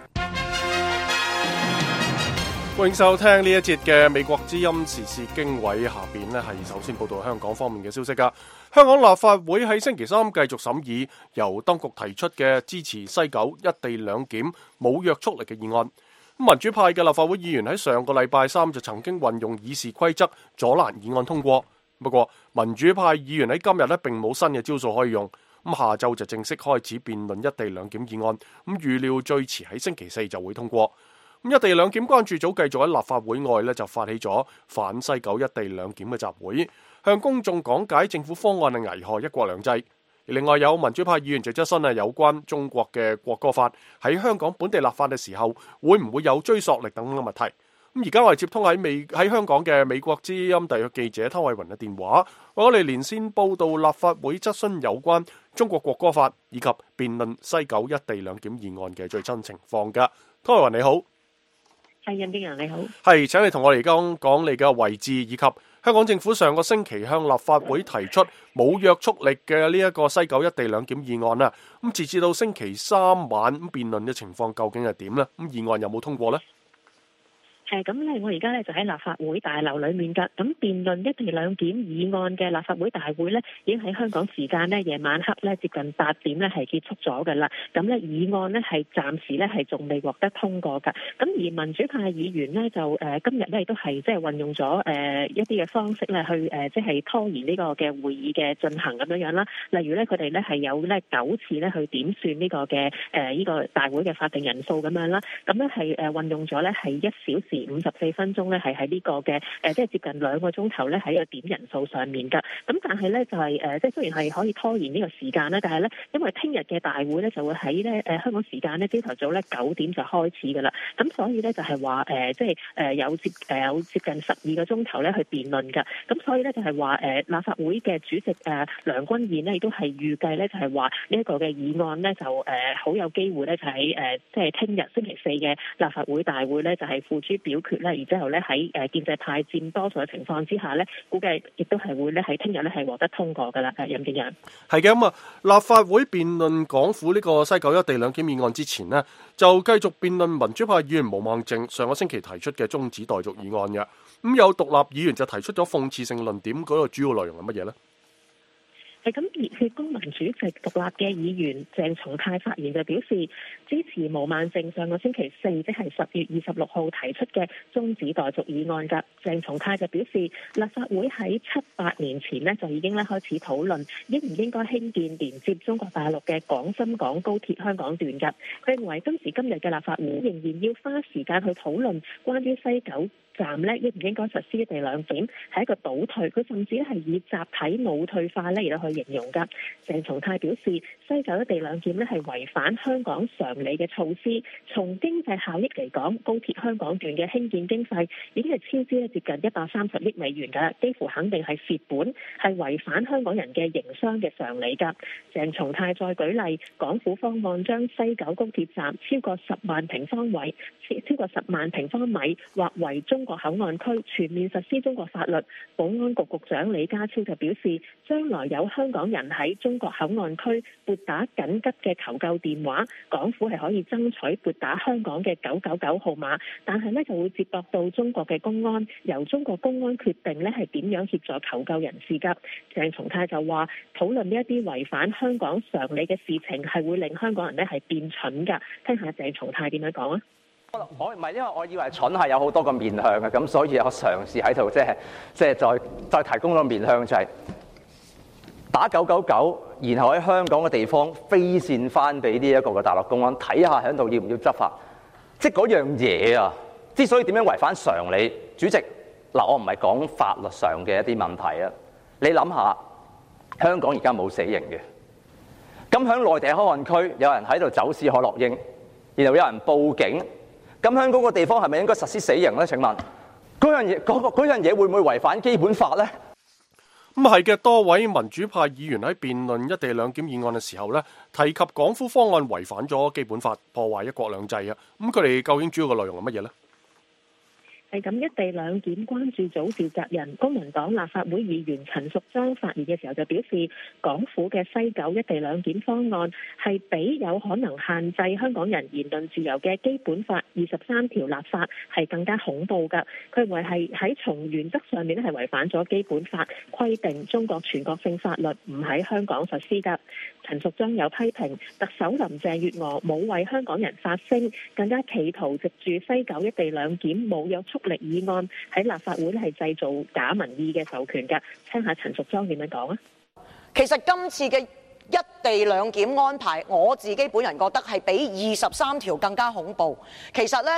歡迎收聽呢一節嘅美國之音時事經緯。下邊呢係首先報道香港方面嘅消息噶。香港立法會喺星期三繼續審議由當局提出嘅支持西九一地兩檢冇約束力嘅議案。民主派嘅立法會議員喺上個禮拜三就曾經運用議事規則阻攔議案通過，不過民主派議員喺今日呢並冇新嘅招數可以用。咁下晝就正式開始辯論一地兩檢議案，咁預料最遲喺星期四就會通過。咁一地兩檢關注組繼續喺立法會外呢就發起咗反西九一地兩檢嘅集會，向公眾講解政府方案係危害一國兩制。另外有民主派議員就質詢有關中國嘅國歌法喺香港本地立法嘅時候會唔會有追溯力等等嘅問題。咁而家我哋接通喺香港嘅美國之音特約記者湯偉雲嘅電話，我哋連線報道立法會質詢有關中國國歌法以及辯論西九一地兩檢議案嘅最新情況噶。湯偉雲你好。 係，任敬揚你好。 係，請你同我哋講你嘅位置，以及香港政府上個星期向立法會提出冇約束力嘅呢一個西九一地兩檢議案啦。咁截至到星期三晚咁辯論嘅情況究竟係點呢？咁議案有冇通過呢？ 咁咧，我而家咧就喺立法會大樓裏面㗎。咁辯論一地兩檢議案嘅立法會大會咧，已經喺香港時間咧夜晚黑咧接近8點咧係結束咗㗎啦。咁咧議案咧係暫時咧係仲未獲得通過㗎。咁而民主派議員咧就今日咧亦都係即係運用咗一啲嘅方式咧去即係拖延呢個嘅會議嘅進行咁樣啦。例如咧佢哋咧係有咧9次咧去點算呢個嘅呢個大會嘅法定人數咁樣啦。咁咧係運用咗咧係1小時54分鐘咧，係喺呢個嘅即係接近2個鐘頭咧，喺個點人數上面㗎。咁但係咧就係即係雖然係可以拖延呢個時間咧，但係咧因為聽日嘅大會咧就會喺咧香港時間咧朝頭早咧9點就開始㗎啦。咁所以咧就係話即係有接近12個鐘頭咧去辯論㗎。咁所以咧就係話立法會嘅主席梁君彥咧亦都係預計咧就係話呢一個嘅議案咧就好有機會咧就喺即係聽日星期4嘅立法會大會咧就係付諸表決咧，然之後咧喺建制派佔多數嘅情況之下咧，估計亦都係會咧喺聽日咧係獲得通過㗎啦。任敬揚係嘅。咁啊，立法會辯論港府呢個西九一地兩檢議案之前呢，就繼續辯論民主派議員毛孟靜上個星期提出嘅中止待續議案嘅。咁有獨立議員就提出咗諷刺性論點，嗰個主要內容係乜嘢呢？ 咁熱血公民主席獨立嘅議員鄭松泰發言就表示支持毛孟靜上個星期4，即係10月26號提出嘅中止待續議案㗎。鄭松泰就表示，立法會喺7-8年前呢就已經咧開始討論應唔應該興建連接中國大陸嘅廣深港高鐵香港段㗎。佢認為今時今日嘅立法會仍然要花時間去討論關於西九站咧應唔應該實施一地兩檢係一個倒退，佢甚至咧係以集體腦退化咧而去形容㗎。鄭松泰表示，西九一地兩檢咧係違反香港常理嘅措施，從經濟效益嚟講，高鐵香港段嘅興建經費已經係超支咧接近130億美元㗎，幾乎肯定係蝕本，係違反香港人嘅營商嘅常理㗎。鄭松泰再舉例，港府方案將西九高鐵站超過10萬平方米劃為中國口岸區，全面實施中國法律。保安局局長李家超就表示，將來有香港人喺中國口岸區撥打緊急嘅求救電話，港府係可以爭取撥打香港嘅999號碼，但係呢就會接駁到中國嘅公安，由中國公安決定呢係點樣協助求救人士㗎。鄭松泰就話，討論呢一啲違反香港常理嘅事情係會令香港人呢係變蠢㗎。聽下鄭松泰點樣講啊？ 我唔係，因為我以為蠢係有好多個面向嘅，咁所以我嘗試喺度即係再提供個面向，就係打999，然後喺香港嘅地方飛線翻俾呢一個嘅大陸公安睇下喺度要唔要執法，即係嗰樣嘢啊！之所以點樣違反常理，主席嗱，我唔係講法律上嘅一啲問題啊，你諗下，香港而家冇死刑嘅，咁喺內地口岸區有人喺度走私海洛因，然後有人報警。咁喺嗰個地方係咪應該實施死刑呢？請問嗰樣嘢會唔會違反基本法呢？ 咁係嘅，多位民主派議員喺辯論一地兩檢議案嘅時候呢，提及港府方案違反咗基本法，破壞一國兩制啊！咁佢哋究竟主要嘅內容係乜嘢呢？ 係咁，一地兩檢關注組召集人公民黨立法會議員陳淑莊發言嘅時候就表示，港府嘅西九一地兩檢方案係比有可能限制香港人言論自由嘅基本法23條立法係更加恐怖㗎。佢認為係喺從原則上面咧係違反咗基本法規定中國全國性法律唔喺香港實施㗎。陳淑莊有批評特首林鄭月娥冇為香港人發聲，更加企圖藉住西九一地兩檢冇約束力議案喺立法會係製造假民意嘅授權㗎。聽下陳淑莊點樣講啊？ 其實今次嘅一地兩檢安排，我自己本人覺得係比23條更加恐怖。其實呢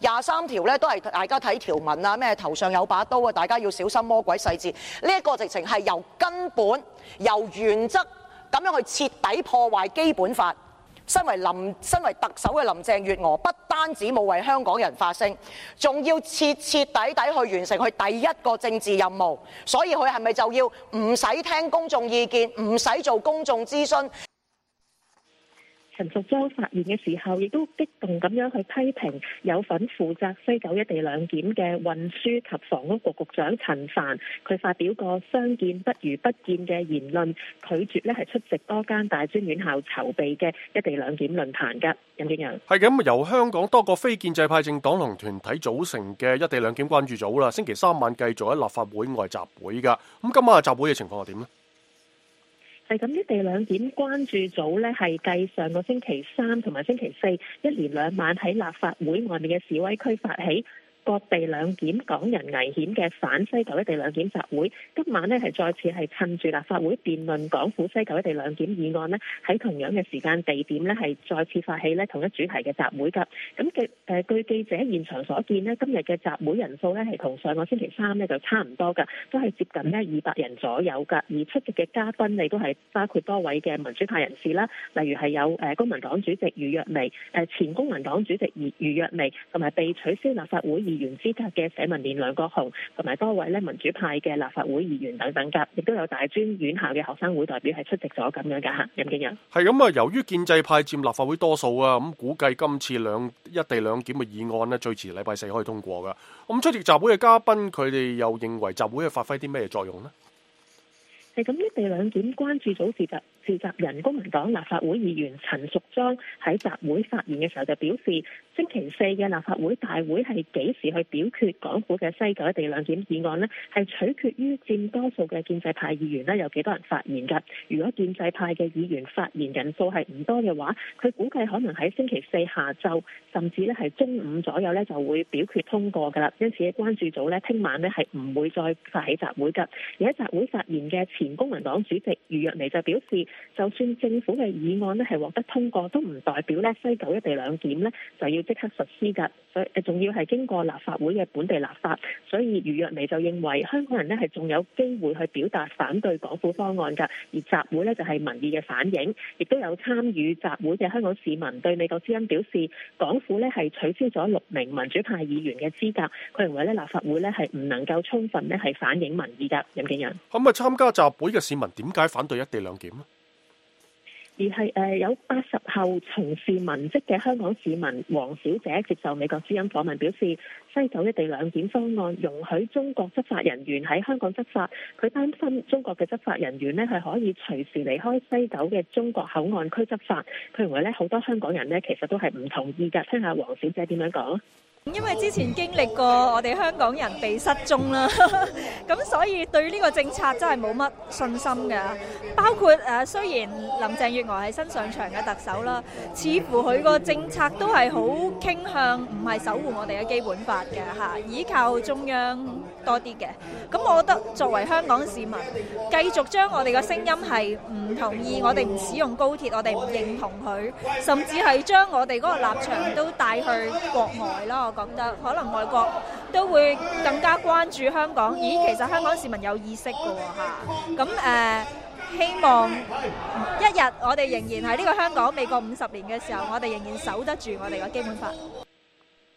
23條呢都係大家睇條文啊，咩頭上有把刀啊，大家要小心魔鬼細節。呢一個直情係由根本、由原則咁樣去徹底破壞基本法。身為特首嘅林鄭月娥，不單止冇為香港人發聲，仲要徹底去完成佢第一個政治任務。所以佢係咪就要唔使聽公眾意見，唔使做公眾諮詢？ 陳淑莊發言嘅時候，亦都激動咁樣去批評有份負責西九一地兩檢嘅運輸及房屋局局長陳帆，佢發表過相見不如不見嘅言論，拒絕咧係出席多間大專院校籌備嘅一地兩檢論壇㗎。任敬揚係咁，由香港多個非建制派政黨同團體組成嘅一地兩檢關注組啦，星期三晚繼續喺立法會外集會㗎。咁今晚嘅集會嘅情況係點呢？ 係咁，一地兩檢關注組呢係繼上個星期三同埋星期四一連兩晚喺立法會外面嘅示威區發起割地兩檢港人危險嘅反西九一地兩檢集會，今晚呢係再次係趁住立法會辯論港府西九一地兩檢議案呢，喺同樣嘅時間地點呢係再次發起呢同一主題嘅集會㗎。咁據記者現場所見呢，今日嘅集會人數呢係同上個星期三呢就差唔多㗎，都係接近呢200人左右㗎。而出席嘅嘉賓亦都係包括多位嘅民主派人士啦，例如係有公民黨主席余若薇、前公民黨主席余若薇，同埋被取消立法會議員資格嘅社民連梁國雄，同埋多位咧民主派嘅立法會議員等等㗎，亦都有大專院校嘅學生會代表係出席咗咁樣㗎嚇。任敬揚係咁啊，由於建制派佔立法會多數啊，咁估計今次一地兩檢嘅議案呢，最遲禮拜4可以通過㗎。咁出席集會嘅嘉賓，佢哋又認為集會係發揮啲咩作用呢？ 係咁，一地兩檢關注組召集人公民黨立法會議員陳淑莊喺集會發言嘅時候就表示，星期四嘅立法會大會係幾時去表決港府嘅西九一地兩檢議案呢？係取決於佔多數嘅建制派議員呢有幾多人發言㗎。如果建制派嘅議員發言人數係唔多嘅話，佢估計可能喺星期四下晝甚至咧係中午左右咧就會表決通過㗎啦。因此關注組咧聽晚咧係唔會再發起集會㗎。而喺集會發言嘅前公民黨主席余若薇就表示，就算政府嘅議案咧係獲得通過，都唔代表咧西九一地兩檢咧就要即刻實施㗎，所以仲要係經過立法會嘅本地立法。所以余若薇就認為香港人咧係仲有機會去表達反對港府方案㗎，而集會咧就係民意嘅反映。亦都有參與集會嘅香港市民對美國之音表示，港府咧係取消咗6名民主派議員嘅資格，佢認為咧立法會咧係唔能夠充分咧係反映民意㗎。任敬揚咁啊，參加集會嘅市民點解反對一地兩檢呢？ 而係有80後從事文職嘅香港市民黃小姐接受美國之音訪問表示，西九一地兩檢方案容許中國執法人員喺香港執法，佢擔心中國嘅執法人員呢係可以隨時離開西九嘅中國口岸區執法。佢認為呢好多香港人呢其實都係唔同意㗎。聽下黃小姐點樣講。 因為之前經歷過我哋香港人被失蹤啦，咁所以對呢個政策真係冇乜信心嘅。包括雖然林鄭月娥係新上場嘅特首啦，似乎佢個政策都係好傾向唔係守護我哋嘅基本法嘅嚇，依靠中央多啲嘅。咁我覺得作為香港市民，繼續將我哋嘅聲音係唔同意，我哋唔使用高鐵，我哋唔認同佢，甚至係將我哋嗰個立場都帶去國外啦。我覺得可能外國都會更加關注香港。咦，其實香港市民有意識㗎喎嚇。咁希望一日我哋仍然喺呢個香港未過50年嘅時候，我哋仍然守得住我哋嘅基本法。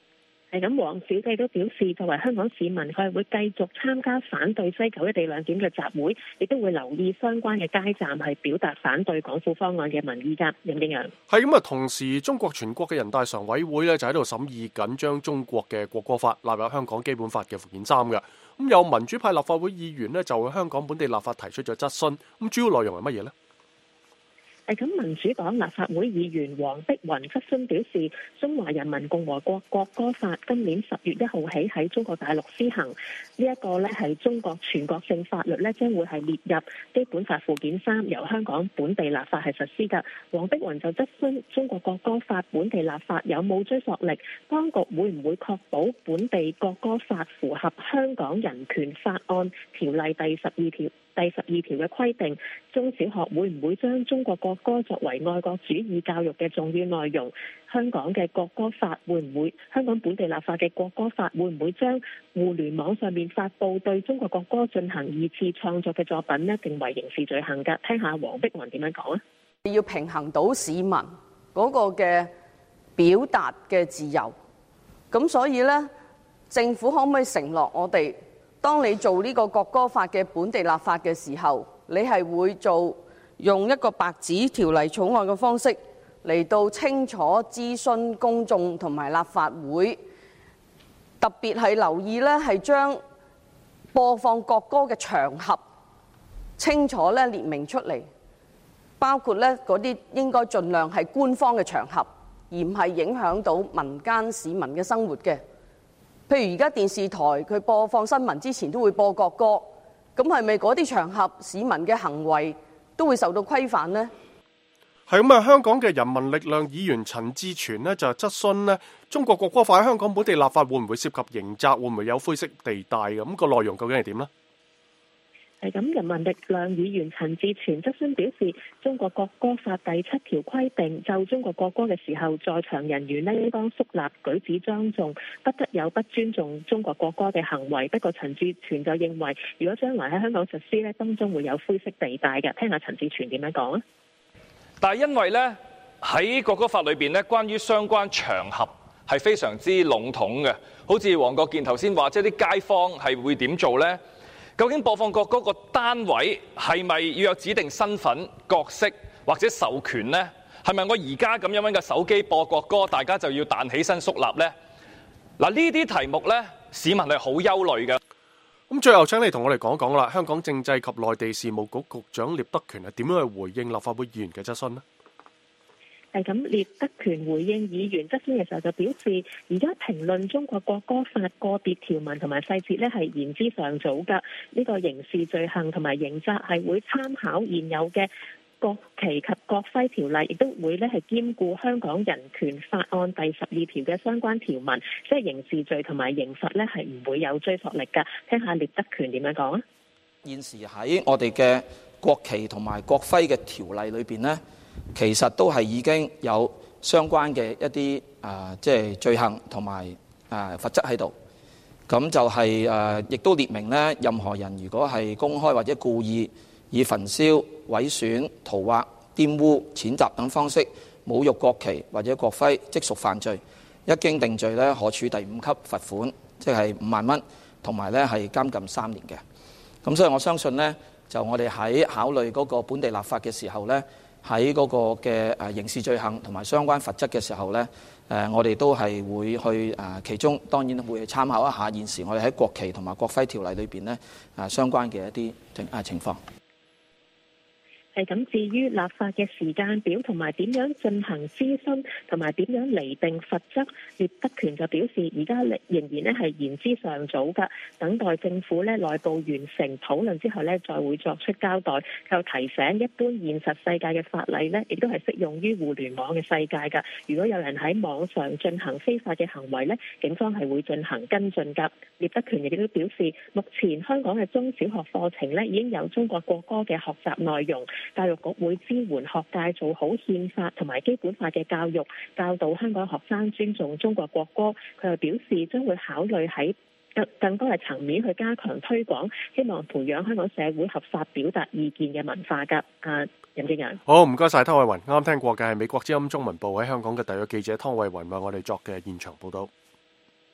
咁，黃小姐都表示，作為香港市民，佢係會繼續參加反對西九一地兩檢嘅集會，亦都會留意相關嘅街站，係表達反對港府方案嘅民意㗎。任敬揚係咁啊！同時，中國全國嘅人大常委會咧就喺度審議緊將中國嘅國歌法納入香港基本法嘅附件3嘅。咁有民主派立法會議員咧就向香港本地立法提出咗質詢。咁主要內容係乜嘢呢？ 咁民主黨立法會議員黃碧雲質詢表示，中華人民共和國國歌法今年10月1號起喺中國大陸施行，呢一個呢係中國全國性法律呢，將會係列入基本法附件3，由香港本地立法係實施㗎。黃碧雲就質詢中國國歌法本地立法有冇追溯力，當局會唔會確保本地國歌法符合香港人權法案條例第12條嘅規定？中小學會唔會將中國國歌作為愛國主義教育嘅重要內容？香港嘅國歌法香港本地立法嘅國歌法會唔會將互聯網上面發布對中國國歌進行2次創作嘅作品呢定為刑事罪行㗎？聽下黃碧雲點樣講啊？ 要平衡到市民嗰個嘅表達嘅自由，咁所以呢，政府可唔可以承諾我哋？當你做呢個國歌法嘅本地立法嘅時候，你係會用一個白紙條例草案嘅方式嚟到清楚諮詢公眾同埋立法會，特別係留意呢係將播放國歌嘅場合清楚列明出嚟，包括呢嗰啲應該盡量係官方嘅場合，而唔係影響到民間市民嘅生活嘅。譬如而家電視台佢播放新聞之前都會播國歌，咁係咪嗰啲場合市民嘅行為都會受到規範呢？ 係咁啊！香港嘅人民力量議員陳志全呢就質詢呢中國國歌法喺香港本地立法會唔會涉及刑責，會唔會有灰色地帶嘅？咁個內容究竟係點呢？ 咁，人民力量議員陳志全質詢表示，中國國歌法第7條規定，就中國國歌嘅時候，在場人員呢應當肅立、舉止莊重，不得有不尊重中國國歌嘅行為。不過陳志全就認為，如果將來喺香港實施呢，當中會有灰色地帶嘅。聽下陳志全點樣講啊？ 但係因為呢，喺國歌法裏邊呢，關於相關場合係非常之籠統嘅，好似黃國健頭先話，即係啲街坊係會點做呢？究竟播放國歌個單位係咪要有指定身份、角色或者授權呢？係咪我而家咁樣揾個手機播國歌，大家就要彈起身肅立呢？嗱，呢啲題目呢，市民係好憂慮嘅。 咁最後請你同我哋講講啦，香港政制及內地事務局局長聶德權係點樣去回應立法會議員嘅質詢呢？ 咁，聶德權回應議員質詢嘅時候就表示，而家評論中國國歌法個別條文同埋細節呢係言之尚早㗎。呢個刑事罪行同埋刑責係會參考現有嘅國旗及國徽條例，亦都會呢係兼顧香港人權法案第12條嘅相關條文，即係刑事罪同埋刑罰呢係唔會有追溯力㗎。聽下聶德權點樣講啊？ 現時喺我哋嘅國旗同埋國徽嘅條例裏邊呢，其實都係已經有相關嘅一啲即係罪行同埋罰則喺度。咁就係亦都列明呢，任何人如果係公開或者故意以焚燒、毀損、塗劃、玷污、踐踏等方式侮辱國旗或者國徽，即屬犯罪。一經定罪呢，可處第5級罰款，即係5萬蚊，同埋呢係監禁3年嘅。咁所以我相信呢，就我哋喺考慮嗰個本地立法嘅時候呢，喺嗰個嘅刑事罪行同埋相關罰則嘅時候呢，我哋都係會去其中當然會參考一下現時我哋喺國旗同埋國徽條例裏邊呢相關嘅一啲情況。 咁，至於立法嘅時間表同埋點樣進行諮詢同埋點樣釐定罰則，聶德權就表示而家仍然呢係言之尚早㗎，等待政府呢內部完成討論之後呢，再會作出交代。又提醒一般現實世界嘅法例呢，亦都係適用於互聯網嘅世界㗎。如果有人喺網上進行非法嘅行為呢，警方係會進行跟進㗎。聶德權亦都表示，目前香港嘅中小學課程呢已經有中國國歌嘅學習內容。教育局會支援學界做好憲法同埋基本法嘅教育，教導香港學生尊重中國國歌。佢又表示將會考慮喺更多嘅層面去加強推廣，希望培養香港社會合法表達意見嘅文化㗎。任敬揚， 好，唔該晒湯偉雲。啱啱聽過嘅係美國之音中文部喺香港嘅特約記者湯偉雲為我哋作嘅現場報導。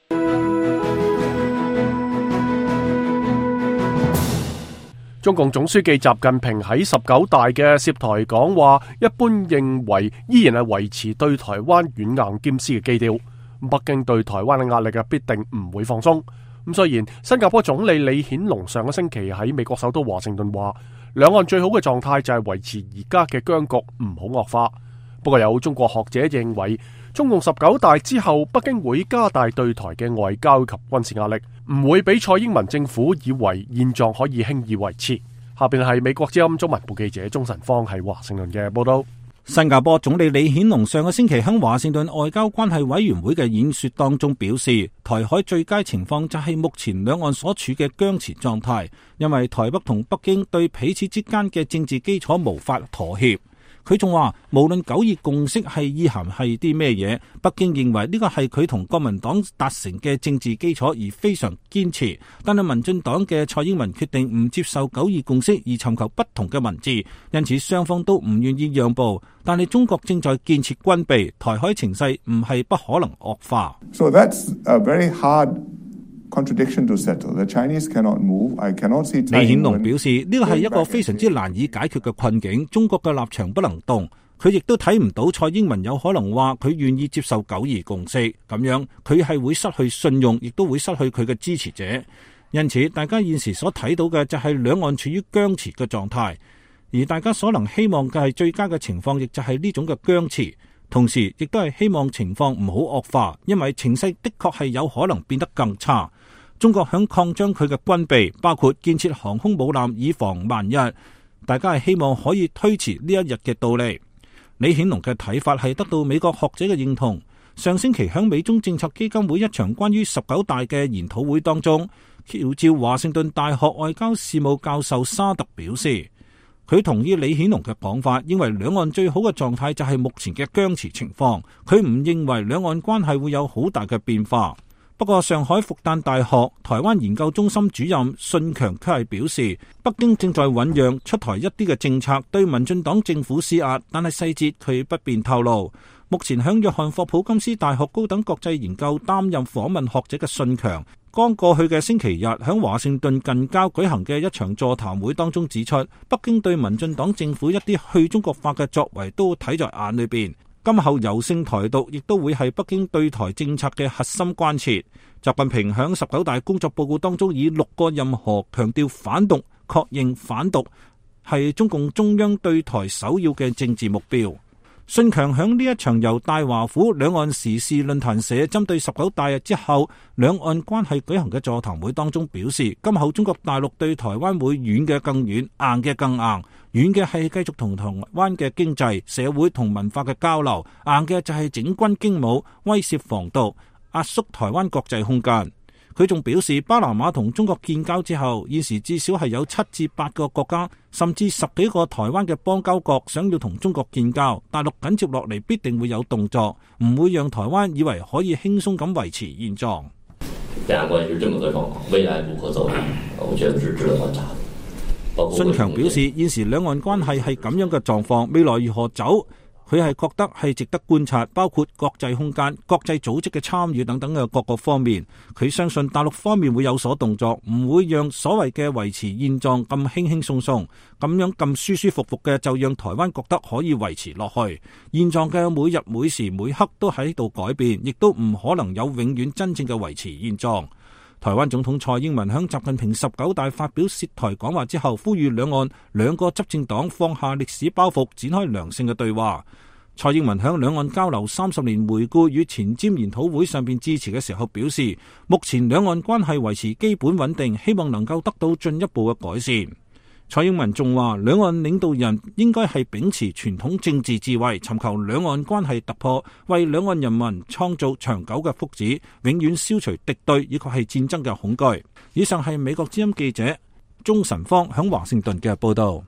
中共總書記習近平喺19大嘅涉台講話，一般認為依然係維持對台灣軟硬兼施嘅基調。北京對台灣嘅壓力必定唔會放鬆。咁雖然新加坡總理李顯龍上個星期喺美國首都華盛頓話，兩岸最好嘅狀態就係維持而家嘅僵局，唔好惡化。不過有中國學者認為，中共19大之後，北京會加大對台嘅外交及軍事壓力，唔會俾蔡英文政府以為現狀可以輕易維持。下邊係美國之音中文部記者鍾晨芳喺華盛頓嘅報道。 新加坡總理李顯龍上個星期喺華盛頓外交關係委員會嘅演說當中表示，台海最佳情況就係目前兩岸所處嘅僵持狀態，因為台北同北京對彼此之間嘅政治基礎無法妥協。佢仲話，無論9·2共識係意涵係啲咩嘢，北京認為呢個係佢同國民黨達成嘅政治基礎而非常堅持。但係民進黨嘅蔡英文決定唔接受9·2共識而尋求不同嘅文字，因此雙方都唔願意讓步。但係中國正在建設軍備，台海情勢唔係不可能惡化。 So that's a very hard contradiction to settle. The Chinese cannot move. I cannot see. 李顯龍表示，呢個係一個非常之難以解決嘅困境，中國嘅立場不能動。佢亦都睇唔到蔡英文有可能話佢願意接受9·2共識，咁樣佢係會失去信用，亦都會失去佢嘅支持者。因此，大家現時所睇到嘅就係兩岸處於僵持嘅狀態，而大家所能希望嘅係最佳嘅情況，亦就係呢種嘅僵持。同時，亦都係希望情況唔好惡化，因為情勢的確係有可能變得更差。中國響擴張佢嘅軍備，包括建設航空母艦，以防萬一。大家係希望可以推遲呢一日嘅到嚟。李顯龍嘅睇法係得到美國學者嘅認同。上星期響美中政策基金會一場關於19大嘅研討會當中，喬照華盛頓大學外交事務教授沙特表示，佢同意李顯龍嘅講法，認為兩岸最好嘅狀態就係目前嘅僵持情況。佢唔認為兩岸關係會有好大嘅變化。不過，上海復旦大學台灣研究中心主任信強卻係表示，北京正在醞釀出台一啲嘅政策對民進黨政府施壓，但係細節佢不便透露。目前響約翰霍普金斯大學高等國際研究擔任訪問學者嘅信強，剛過去嘅星期日響華盛頓近郊舉行嘅一場座談會當中指出，北京對民進黨政府一啲去中國化嘅作為都睇在眼裏邊。今後柔性台獨亦都會係北京對台政策嘅核心關切。習近平響19大工作報告當中以6個任何強調反獨，確認反獨係中共中央對台首要嘅政治目標。信強響呢一場由大華府兩岸時事論壇社針對19大日之後兩岸關係舉行嘅座談會當中表示，今後中國大陸對台灣會軟嘅更軟，硬嘅更硬。軟嘅係繼續同台灣嘅經濟、社會同文化嘅交流，硬嘅就係整軍經武、威懾防盜、壓縮台灣國際空間。佢仲表示，巴拿馬同中國建交之後，現時至少係有7至8個國家，甚至10幾個台灣嘅邦交國想要同中國建交，大陸緊接落嚟必定會有動作，唔會讓台灣以為可以輕鬆咁維持現狀。 兩岸關係是這麼個狀況，未來如何走，我覺得是值得觀察的。 信強表示，現時兩岸關係係咁樣嘅狀況，未來如何走，佢係覺得係值得觀察，包括國際空間、國際組織嘅參與等等嘅各個方面。佢相信大陸方面會有所動作，唔會讓所謂嘅維持現狀咁輕輕鬆鬆，咁樣咁舒舒服服嘅就讓台灣覺得可以維持落去。現狀嘅每日每時每刻都喺度改變，亦都唔可能有永遠真正嘅維持現狀。台灣總統蔡英文響習近平19大發表涉台講話之後，呼籲兩岸兩個執政黨放下歷史包袱，展開良性嘅對話。蔡英文響兩岸交流30年回顧與前瞻研討會上邊致辭嘅時候表示，目前兩岸關係維持基本穩定，希望能夠得到進一步嘅改善。蔡英文仲話，兩岸領導人應該係秉持傳統政治智慧，尋求兩岸關係突破，為兩岸人民創造長久嘅福祉，永遠消除敵對以及係戰爭嘅恐懼。以上係美國之音記者鍾晨芳響華盛頓嘅報道。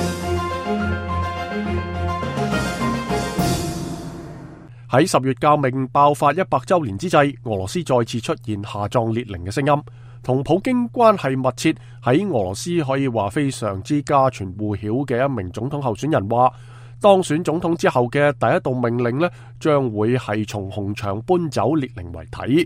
喺10月革命爆發100週年之際，俄羅斯再次出現下葬列寧嘅聲音。同普京關係密切，喺俄羅斯可以話非常之家傳戶曉嘅一名總統候選人話，當選總統之後嘅第一道命令呢，將會係從紅場搬走列寧遺體。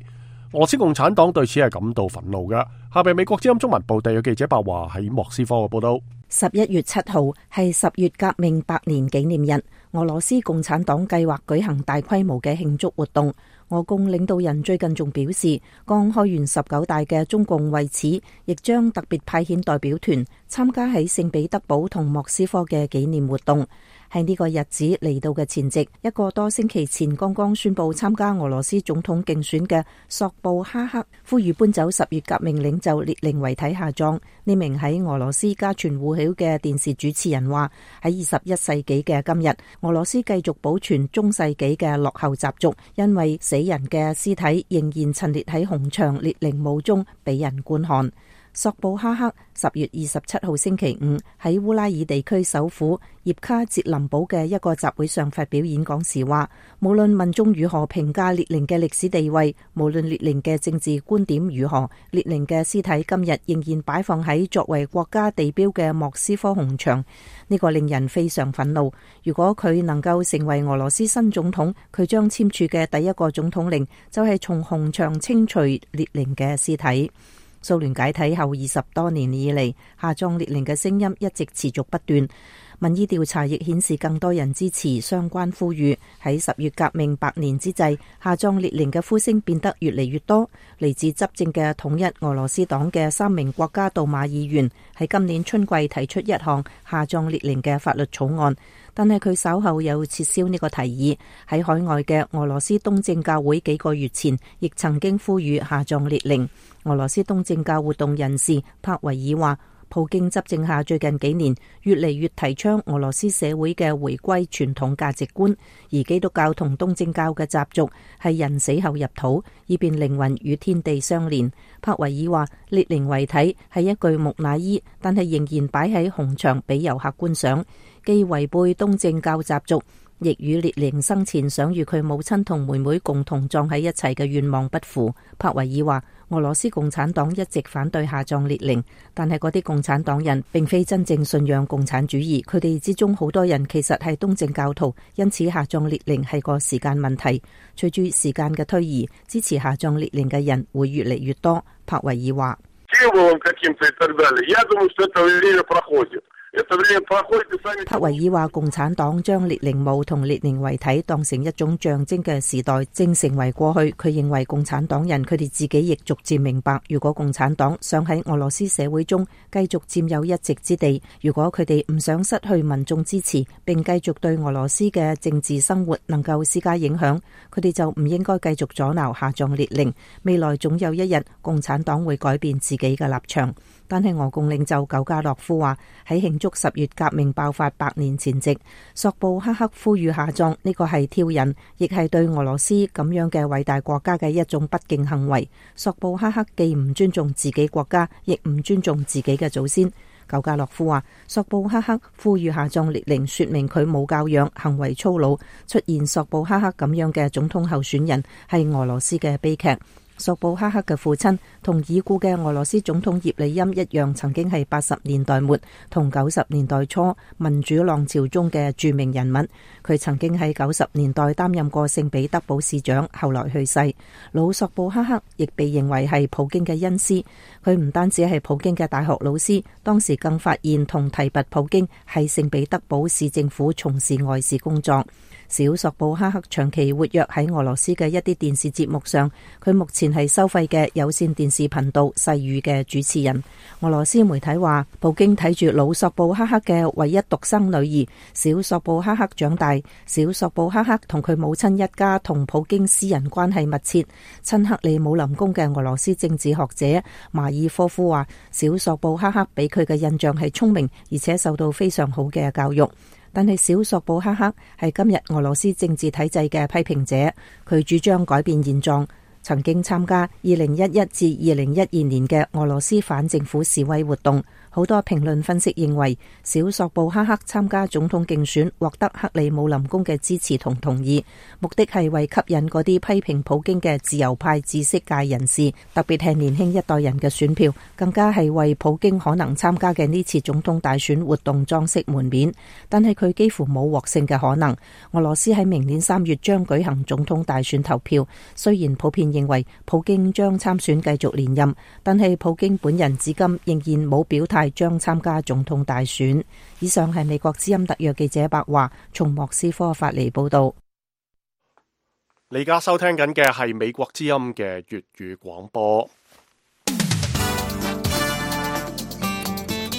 俄羅斯共產黨對此係感到憤怒嘅。下邊美國之音中文部特約記者白華喺莫斯科嘅報道。 11月7號係10月革命100年紀念日，俄羅斯共產黨計劃舉行大規模嘅慶祝活動。俄共領導人最近仲表示，剛開完19大嘅中共為此亦將特別派遣代表團參加喺聖彼得堡同莫斯科嘅紀念活動。喺呢個日子嚟到嘅前夕，一個多星期前剛剛宣布參加俄羅斯總統競選嘅索布哈克呼籲搬走10月革命領袖列寧遺體下葬。呢名喺俄羅斯家傳戶曉嘅電視主持人話，喺21世紀嘅今日，俄羅斯繼續保存中世紀嘅落後習俗，因為死人嘅屍體仍然陳列喺紅牆列寧墓中俾人觀看。索布哈克10月27號星期五喺烏拉爾地區首府葉卡捷林堡嘅一個集會上發表演講時話，無論民眾如何評價列寧嘅歷史地位，無論列寧嘅政治觀點如何，列寧嘅屍體今日仍然擺放喺作為國家地標嘅莫斯科紅牆。呢個令人非常憤怒。如果佢能夠成為俄羅斯新總統，佢將簽署嘅第一個總統令就係從紅牆清除列寧嘅屍體。蘇聯解體後20多年以嚟，下葬列寧嘅聲音一直持續不斷。民意調查亦顯示更多人支持相關呼籲。喺10月革命100年之際，下葬列寧嘅呼聲變得越嚟越多。嚟自執政嘅統一俄羅斯黨嘅3名國家杜馬議員喺今年春季提出一項下葬列寧嘅法律草案，但係佢稍後又撤銷呢個提議。喺海外嘅俄羅斯東正教會幾個月前亦曾經呼籲下葬列寧。俄羅斯東正教活動人士帕維爾話，普京執政下最近幾年越嚟越提倡俄羅斯社會嘅回歸傳統價值觀，而基督教同東正教嘅習俗係人死後入土，以便靈魂與天地相連。帕維爾話，列寧遺體係一具木乃伊，但係仍然擺喺紅牆俾遊客觀賞，既違背東正教習俗，亦與列寧生前想與佢母親同妹妹共同葬喺一齊嘅願望不符。帕維爾話，俄羅斯共產黨一直反對下葬列寧，但係嗰啲共產黨人並非真正信仰共產主義，佢哋之中好多人其實係東正教徒，因此下葬列寧係個時間問題。隨住時間嘅推移，支持下葬列寧嘅人會越嚟越多。帕維爾話，帕維爾話，共產黨將列寧墓同列寧遺體當成一種象徵嘅時代正成為過去。佢認為共產黨人佢哋自己亦逐漸明白，如果共產黨想喺俄羅斯社會中繼續佔有一席之地，如果佢哋唔想失去民眾支持，並繼續對俄羅斯嘅政治生活能夠施加影響，佢哋就唔應該繼續阻撓下葬列寧。未來總有一日，共產黨會改變自己嘅立場。但係俄共領袖久加諾夫話，喺慶祝10月革命爆發100年前夕，索布哈克呼籲下葬，呢個係挑釁，亦係對俄羅斯咁樣嘅偉大國家嘅一種不敬行為。索布哈克既唔尊重自己國家，亦唔尊重自己嘅祖先。久加諾夫話，索布哈克呼籲下葬列寧，說明佢冇教養，行為粗魯。出現索布哈克咁樣嘅總統候選人，係俄羅斯嘅悲劇。索布哈克嘅父親同已故嘅俄羅斯總統葉利欽一樣，曾經係80年代末同90年代初民主浪潮中嘅著名人物。佢曾經喺90年代擔任過聖彼得堡市長，後來去世。老索布哈克亦被認為係普京嘅恩師。佢唔單止係普京嘅大學老師，當時更發現同提拔普京喺聖彼得堡市政府從事外事工作。小索布哈克長期活躍喺俄羅斯嘅一啲電視節目上，佢目前係收費嘅有線電視頻道世語嘅主持人。俄羅斯媒體話，普京睇住老索布哈克嘅唯一獨生女兒小索布哈克長大。小索布哈克同佢母親一家同普京私人關係密切。親克里姆林宮嘅俄羅斯政治學者馬爾科夫話，小索布哈克俾佢嘅印象係聰明，而且受到非常好嘅教育。但係小索布哈克係今日俄羅斯政治體制嘅批評者，佢主張改變現狀，曾經參加2011至2012年嘅俄羅斯反政府示威活動， 好多評論分析認為，小索布哈克參加總統競選，獲得克里姆林宮嘅支持同同意，目的係為吸引嗰啲批評普京嘅自由派知識界人士，特別係年輕一代人嘅選票，更加係為普京可能參加嘅呢次總統大選活動裝飾門面。但係佢幾乎冇獲勝嘅可能。俄羅斯喺明年3月將舉行總統大選投票，雖然普遍認為普京將參選繼續連任，但係普京本人至今仍然冇表態將參加總統大選。以上係美國之音特約記者白華從莫斯科發嚟報道。 你而家收聽緊嘅係美國之音嘅粵語廣播。